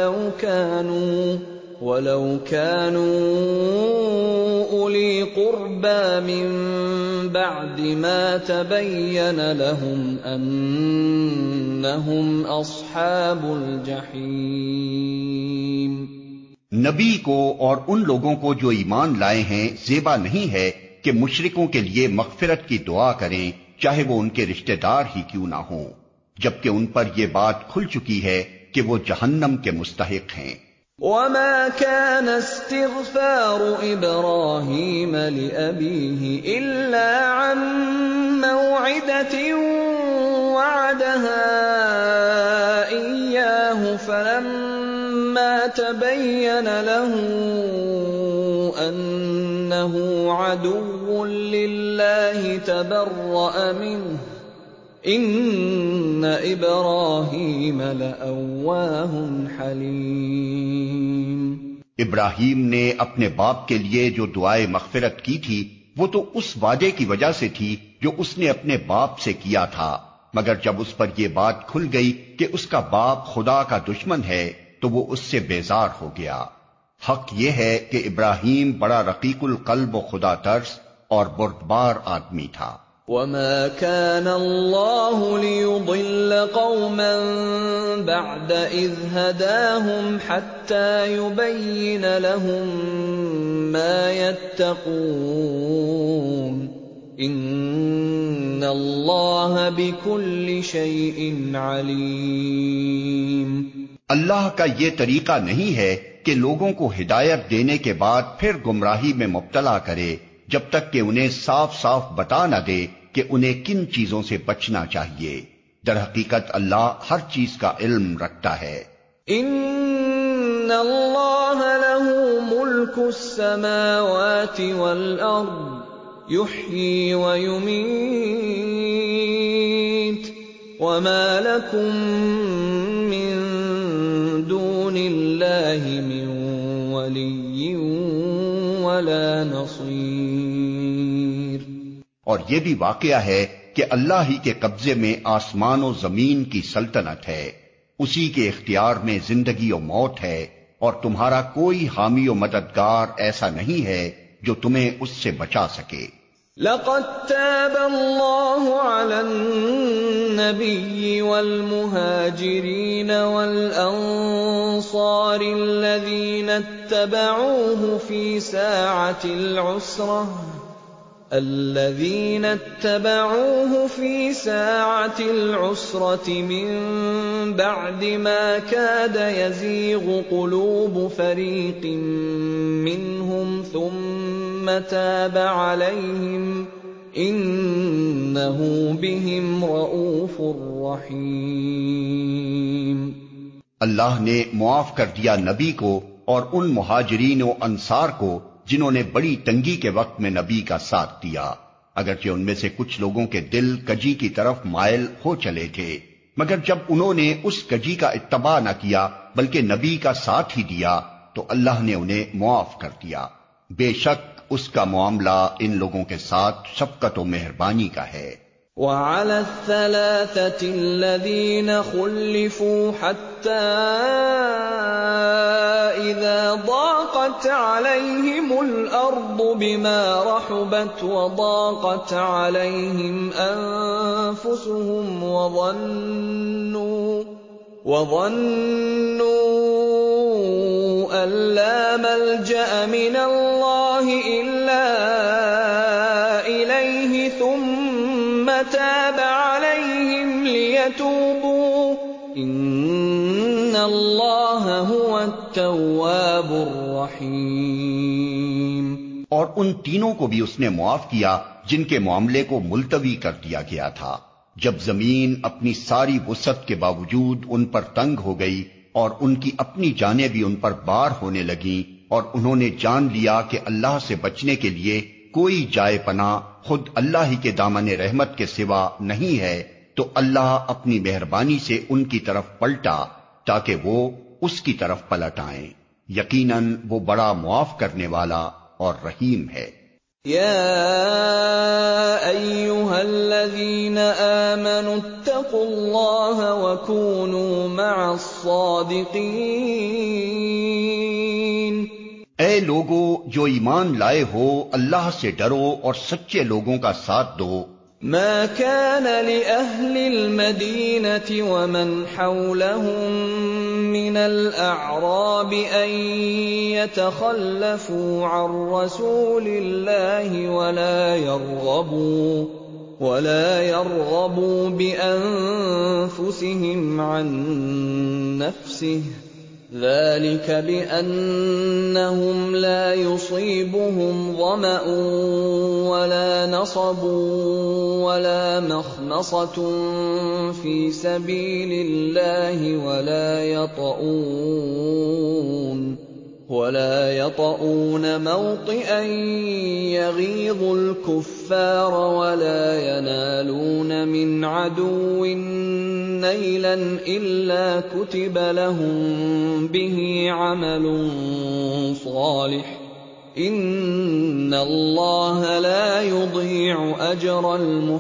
ولو كانوا أولي قربى من بعد ما تبين لهم أنهم أصحاب الجحيم۔ نبی کو اور ان لوگوں کو جو ایمان لائے ہیں زیبا نہیں ہے کہ مشرکوں کے لیے مغفرت کی دعا کریں، چاہے وہ ان کے رشتہ دار ہی کیوں نہ ہوں، جبکہ ان پر یہ بات کھل چکی ہے کہ وہ جہنم کے مستحق ہیں۔ وما كان استغفار إبراهيم لأبيه إلا عن موعدة وعدها إياه فلما تبين له أنه عدو لله تبرأ منه إن إبراهيم لأواه حليم۔ ابراہیم نے اپنے باپ کے لیے جو دعائے مغفرت کی تھی وہ تو اس وعدے کی وجہ سے تھی جو اس نے اپنے باپ سے کیا تھا، مگر جب اس پر یہ بات کھل گئی کہ اس کا باپ خدا کا دشمن ہے تو وہ اس سے بیزار ہو گیا۔ حق یہ ہے کہ ابراہیم بڑا رقیق القلب و خدا ترس اور بردبار آدمی تھا۔ وما كان الله ليضل قوما بعد إذ هداهم حتى يبين لهم ما يتقون إن الله بكل شيء عليم۔ اللہ کا یہ طریقہ نہیں ہے کہ لوگوں کو ہدایت دینے کے بعد پھر گمراہی میں مبتلا کرے جب تک کہ انہیں صاف صاف بتا نہ دے کہ انہیں کن چیزوں سے بچنا چاہیے۔ در حقیقت اللہ ہر چیز کا علم رکھتا ہے۔ ان اللہ لہ ملک السماوات والارض یحیی ویمیت وما لکم من دون اللہ من ولی ولا نصیر۔ اور یہ بھی واقعہ ہے کہ اللہ ہی کے قبضے میں آسمان و زمین کی سلطنت ہے، اسی کے اختیار میں زندگی و موت ہے، اور تمہارا کوئی حامی و مددگار ایسا نہیں ہے جو تمہیں اس سے بچا سکے۔ لقد تاب اللہ علی النبی والمہاجرین والانصار الذین اتبعوه فی ساعة العسرة الذين اتبعوه في ساعة العسرة من بعد ما كاد يزيغ قلوب فريق منهم ثم تاب عليهم إنه بهم رؤوف رحيم۔ اللہ نے معاف کر دیا نبی کو اور ان مہاجرین و انصار کو جنہوں نے بڑی تنگی کے وقت میں نبی کا ساتھ دیا، اگرچہ ان میں سے کچھ لوگوں کے دل کجی کی طرف مائل ہو چلے تھے، مگر جب انہوں نے اس کجی کا اتباع نہ کیا بلکہ نبی کا ساتھ ہی دیا تو اللہ نے انہیں معاف کر دیا۔ بے شک اس کا معاملہ ان لوگوں کے ساتھ شفقت و مہربانی کا ہے۔ وعلى الثلاثة الذين خلفوا حتى إذا ضاقت عليهم الأرض بما رحبت وضاقت عليهم أنفسهم وظنوا أن لا ملجأ من الله إلا إليه ثم تاب عليهم ليتوبوا إن الله هو التواب الرحيم۔ اور ان تینوں کو بھی اس نے معاف کیا جن کے معاملے کو ملتوی کر دیا گیا تھا، جب زمین اپنی ساری وسعت کے باوجود ان پر تنگ ہو گئی اور ان کی اپنی جانیں بھی ان پر بار ہونے لگیں، اور انہوں نے جان لیا کہ اللہ سے بچنے کے لیے کوئی جائے پناہ خود اللہ ہی کے دامن رحمت کے سوا نہیں ہے، تو اللہ اپنی مہربانی سے ان کی طرف پلٹا تاکہ وہ اس کی طرف پلٹ آئیں۔ یقیناً وہ بڑا معاف کرنے والا اور رحیم ہے۔ يا أيها الذين آمنوا اتقوا الله وكونوا مع الصادقين۔ اے لوگو جو ایمان لائے ہو، اللہ سے ڈرو اور سچے لوگوں کا ساتھ دو۔ ما كان لأهل المدينة ومن حولهم من الأعراب أن يتخلفوا عن رسول الله ولا يرغبوا بأنفسهم عن نفسه، ذلك بأنهم لا يصيبهم ظمأ ولا نصب ولا مخمصة في سبيل الله ولا يطؤون موطئا يغيظ الكفار ولا ينالون من عدو نيلا إلا كتب لهم به عمل صالح إن الله لا يضيع أجر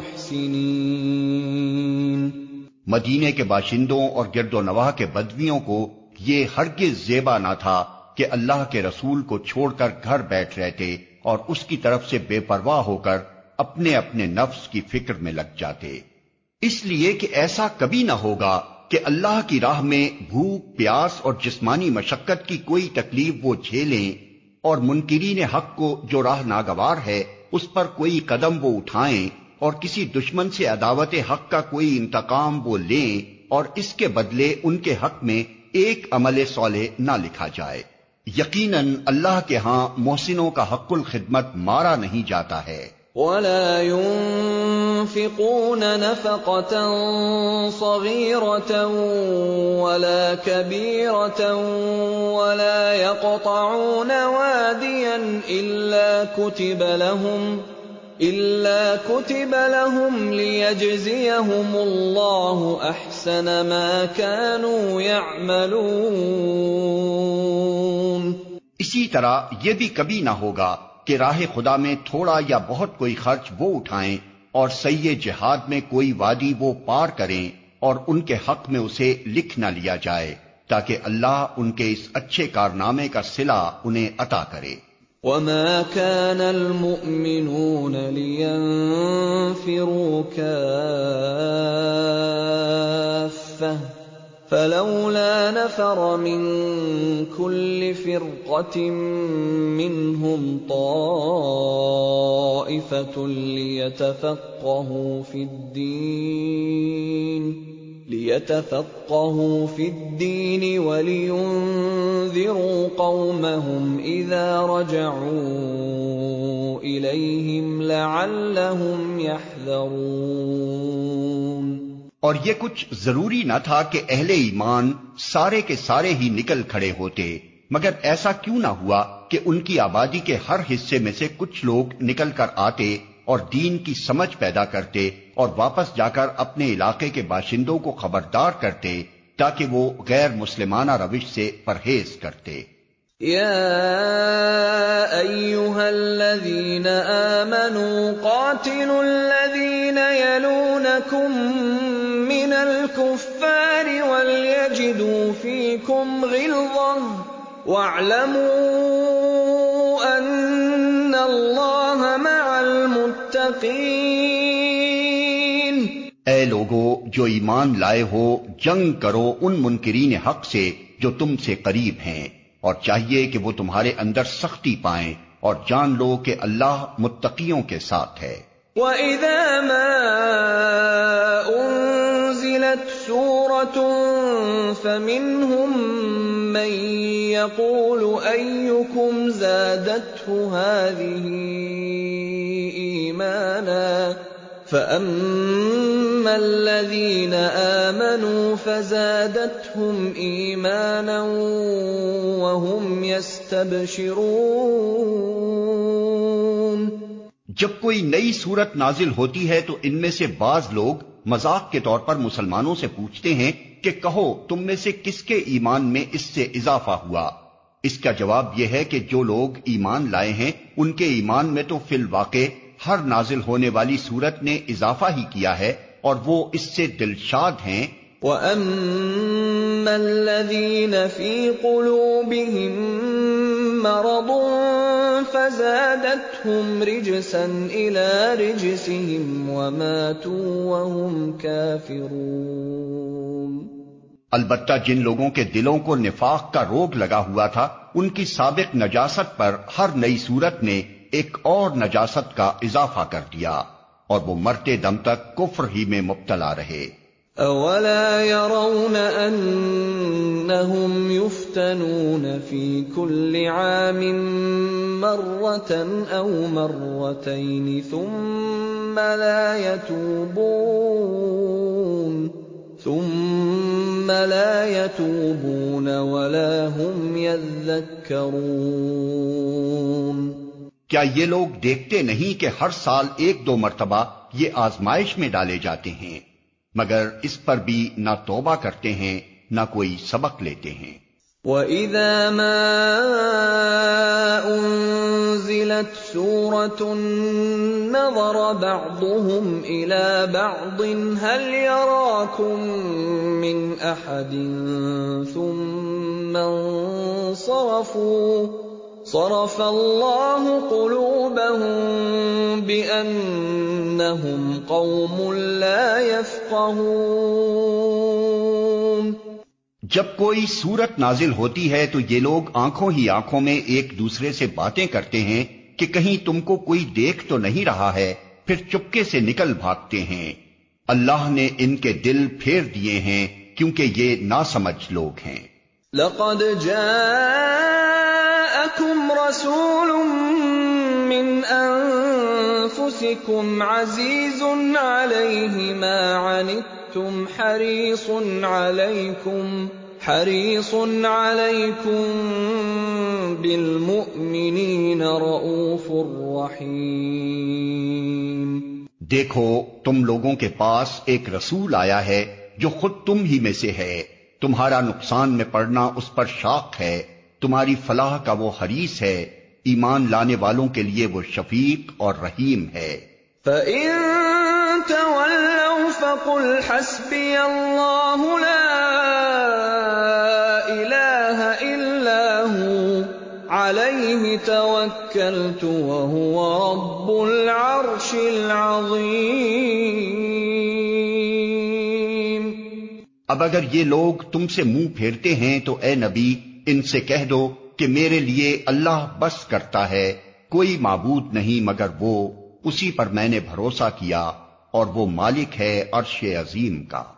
المحسنين۔ مدینے کے باشندوں اور گرد و نواح کے بدویوں کو یہ ہرگز زیبا نہ تھا کہ اللہ کے رسول کو چھوڑ کر گھر بیٹھ رہتے اور اس کی طرف سے بے پرواہ ہو کر اپنے اپنے نفس کی فکر میں لگ جاتے، اس لیے کہ ایسا کبھی نہ ہوگا کہ اللہ کی راہ میں بھوک، پیاس اور جسمانی مشقت کی کوئی تکلیف وہ جھیلیں، اور منکرین حق کو جو راہ ناگوار ہے اس پر کوئی قدم وہ اٹھائیں، اور کسی دشمن سے عداوت حق کا کوئی انتقام وہ لیں، اور اس کے بدلے ان کے حق میں ایک عمل صالح نہ لکھا جائے۔ یقیناً اللہ کے ہاں محسنوں کا حق الخدمت مارا نہیں جاتا ہے۔ ولا ينفقون نفقة صغيرة ولا كبيرة ولا يقطعون واديا إلا كتب لهم ليجزيهم الله أحسن ما كانوا يعملون۔ اسی طرح یہ بھی کبھی نہ ہوگا کہ راہ خدا میں تھوڑا یا بہت کوئی خرچ وہ اٹھائیں اور سعی جہاد میں کوئی وادی وہ پار کریں اور ان کے حق میں اسے لکھ نہ لیا جائے تاکہ اللہ ان کے اس اچھے کارنامے کا صلہ انہیں عطا کرے۔ وما كان المؤمنون لينفروا كافة فلولا نفر من كل فرقة منهم طائفة طَائِفَةٌ لِيَتَفَقَّهُوا فِي الدِّينِ وَلِيُنذِرُوا قَوْمَهُمْ إِذَا رَجَعُوا إِلَيْهِمْ لَعَلَّهُمْ يَحْذَرُونَ۔ اور یہ کچھ ضروری نہ تھا کہ اہل ایمان سارے کے سارے ہی نکل کھڑے ہوتے، مگر ایسا کیوں نہ ہوا کہ ان کی آبادی کے ہر حصے میں سے کچھ لوگ نکل کر آتے اور دین کی سمجھ پیدا کرتے اور واپس جا کر اپنے علاقے کے باشندوں کو خبردار کرتے تاکہ وہ غیر مسلمانہ روش سے پرہیز کرتے۔ یا ایھا الذین آمنوا قاتلوا الذین یلونکم من الکفار ولیجدوا فیکم غلظۃ وَاعْلَمُوا أَنَّ اللَّهَ مَعَ الْمُتَّقِينَ۔ اے لوگو جو ایمان لائے ہو، جنگ کرو ان منکرین حق سے جو تم سے قریب ہیں، اور چاہیے کہ وہ تمہارے اندر سختی پائیں، اور جان لو کہ اللہ متقیوں کے ساتھ ہے۔ وَإِذَا مَا أُنزِلَتْ سُورَةٌ فَمِنْهُم مَّن يَقُولُ أَيُّكُمْ زَادَتْهُ هَٰذِهِ إِيمَانًا فَأَمَّا الَّذِينَ آمَنُوا فَزَادَتْهُمْ إِيمَانًا وَهُمْ يَسْتَبْشِرُونَ۔ جب کوئی نئی صورت نازل ہوتی ہے تو ان میں سے بعض لوگ مذاق کے طور پر مسلمانوں سے پوچھتے ہیں کہ کہو تم میں سے کس کے ایمان میں اس سے اضافہ ہوا؟ اس کا جواب یہ ہے کہ جو لوگ ایمان لائے ہیں ان کے ایمان میں تو فی الواقع ہر نازل ہونے والی صورت نے اضافہ ہی کیا ہے اور وہ اس سے دلشاد ہیں۔ وَأَمَّا الَّذِينَ فِي قُلُوبِهِم مَّرَضٌ فَزَادَتْهُمْ رِجْسًا إِلَىٰ رِجْسِهِمْ وَمَاتُوا وَهُمْ كَافِرُونَ۔ البتہ جن لوگوں کے دلوں کو نفاق کا روگ لگا ہوا تھا ان کی سابق نجاست پر ہر نئی صورت نے ایک اور نجاست کا اضافہ کر دیا اور وہ مرتے دم تک کفر ہی میں مبتلا رہے۔ أَوَلَا يَرَوْنَ أَنَّهُمْ يُفْتَنُونَ فِي كُلِّ عَامٍ مَّرَّةً أَوْ مَرَّتَيْنِ ثُمَّ لَا يَتُوبُونَ وَلَا هُمْ يَذَّكَّرُونَ۔ کیا یہ لوگ دیکھتے نہیں کہ ہر سال ایک دو مرتبہ یہ آزمائش میں ڈالے جاتے ہیں، مگر اس پر بھی نہ توبہ کرتے ہیں نہ کوئی سبق لیتے ہیں۔ وَإِذَا مَا أُنزِلَتْ سُورَةٌ نَّظَرَ بَعْضُهُمْ إِلَىٰ بَعْضٍ هَلْ يَرَاكُم مِّنْ أَحَدٍ ثُمَّ انصَرَفُوا صَرَفَ اللَّهُ قُلُوبَهُم بِأَنَّهُمْ قَوْمٌ لَّا يَفْقَهُونَ۔ جب کوئی صورت نازل ہوتی ہے تو یہ لوگ آنکھوں ہی آنکھوں میں ایک دوسرے سے باتیں کرتے ہیں کہ کہیں تم کو کوئی دیکھ تو نہیں رہا ہے، پھر چپکے سے نکل بھاگتے ہیں۔ اللہ نے ان کے دل پھیر دیے ہیں کیونکہ یہ ناسمجھ لوگ ہیں۔ لَقَدْ جَاءَكُمْ رَسُولٌ مِّنْ أَنفُسِكُمْ عَزِيزٌ عَلَيْهِ مَا عَنِتُّمْ حَرِيصٌ عَلَيْكُمْ بِالْمُؤْمِنِينَ رَءُوفٌ رَّحِيمٌ۔ دیکھو تم لوگوں کے پاس ایک رسول آیا ہے جو خود تم ہی میں سے ہے، تمہارا نقصان میں پڑنا اس پر شاق ہے، تمہاری فلاح کا وہ حریص ہے، ایمان لانے والوں کے لیے وہ شفیق اور رحیم ہے۔ فَإِن تَوَلَّوْا فَقُلْ حَسْبِيَ اللَّهُ لَا إِلَٰهَ إِلَّا هُوَ عَلَيْهِ تَوَكَّلْتُ وَهُوَ رَبُّ الْعَرْشِ الْعَظِيمِ۔ اب اگر یہ لوگ تم سے منہ پھیرتے ہیں تو اے نبی ان سے کہہ دو کہ میرے لیے اللہ بس کرتا ہے، کوئی معبود نہیں مگر وہ اسی پر میں نے بھروسہ کیا اور وہ مالک ہے عرش عظیم کا۔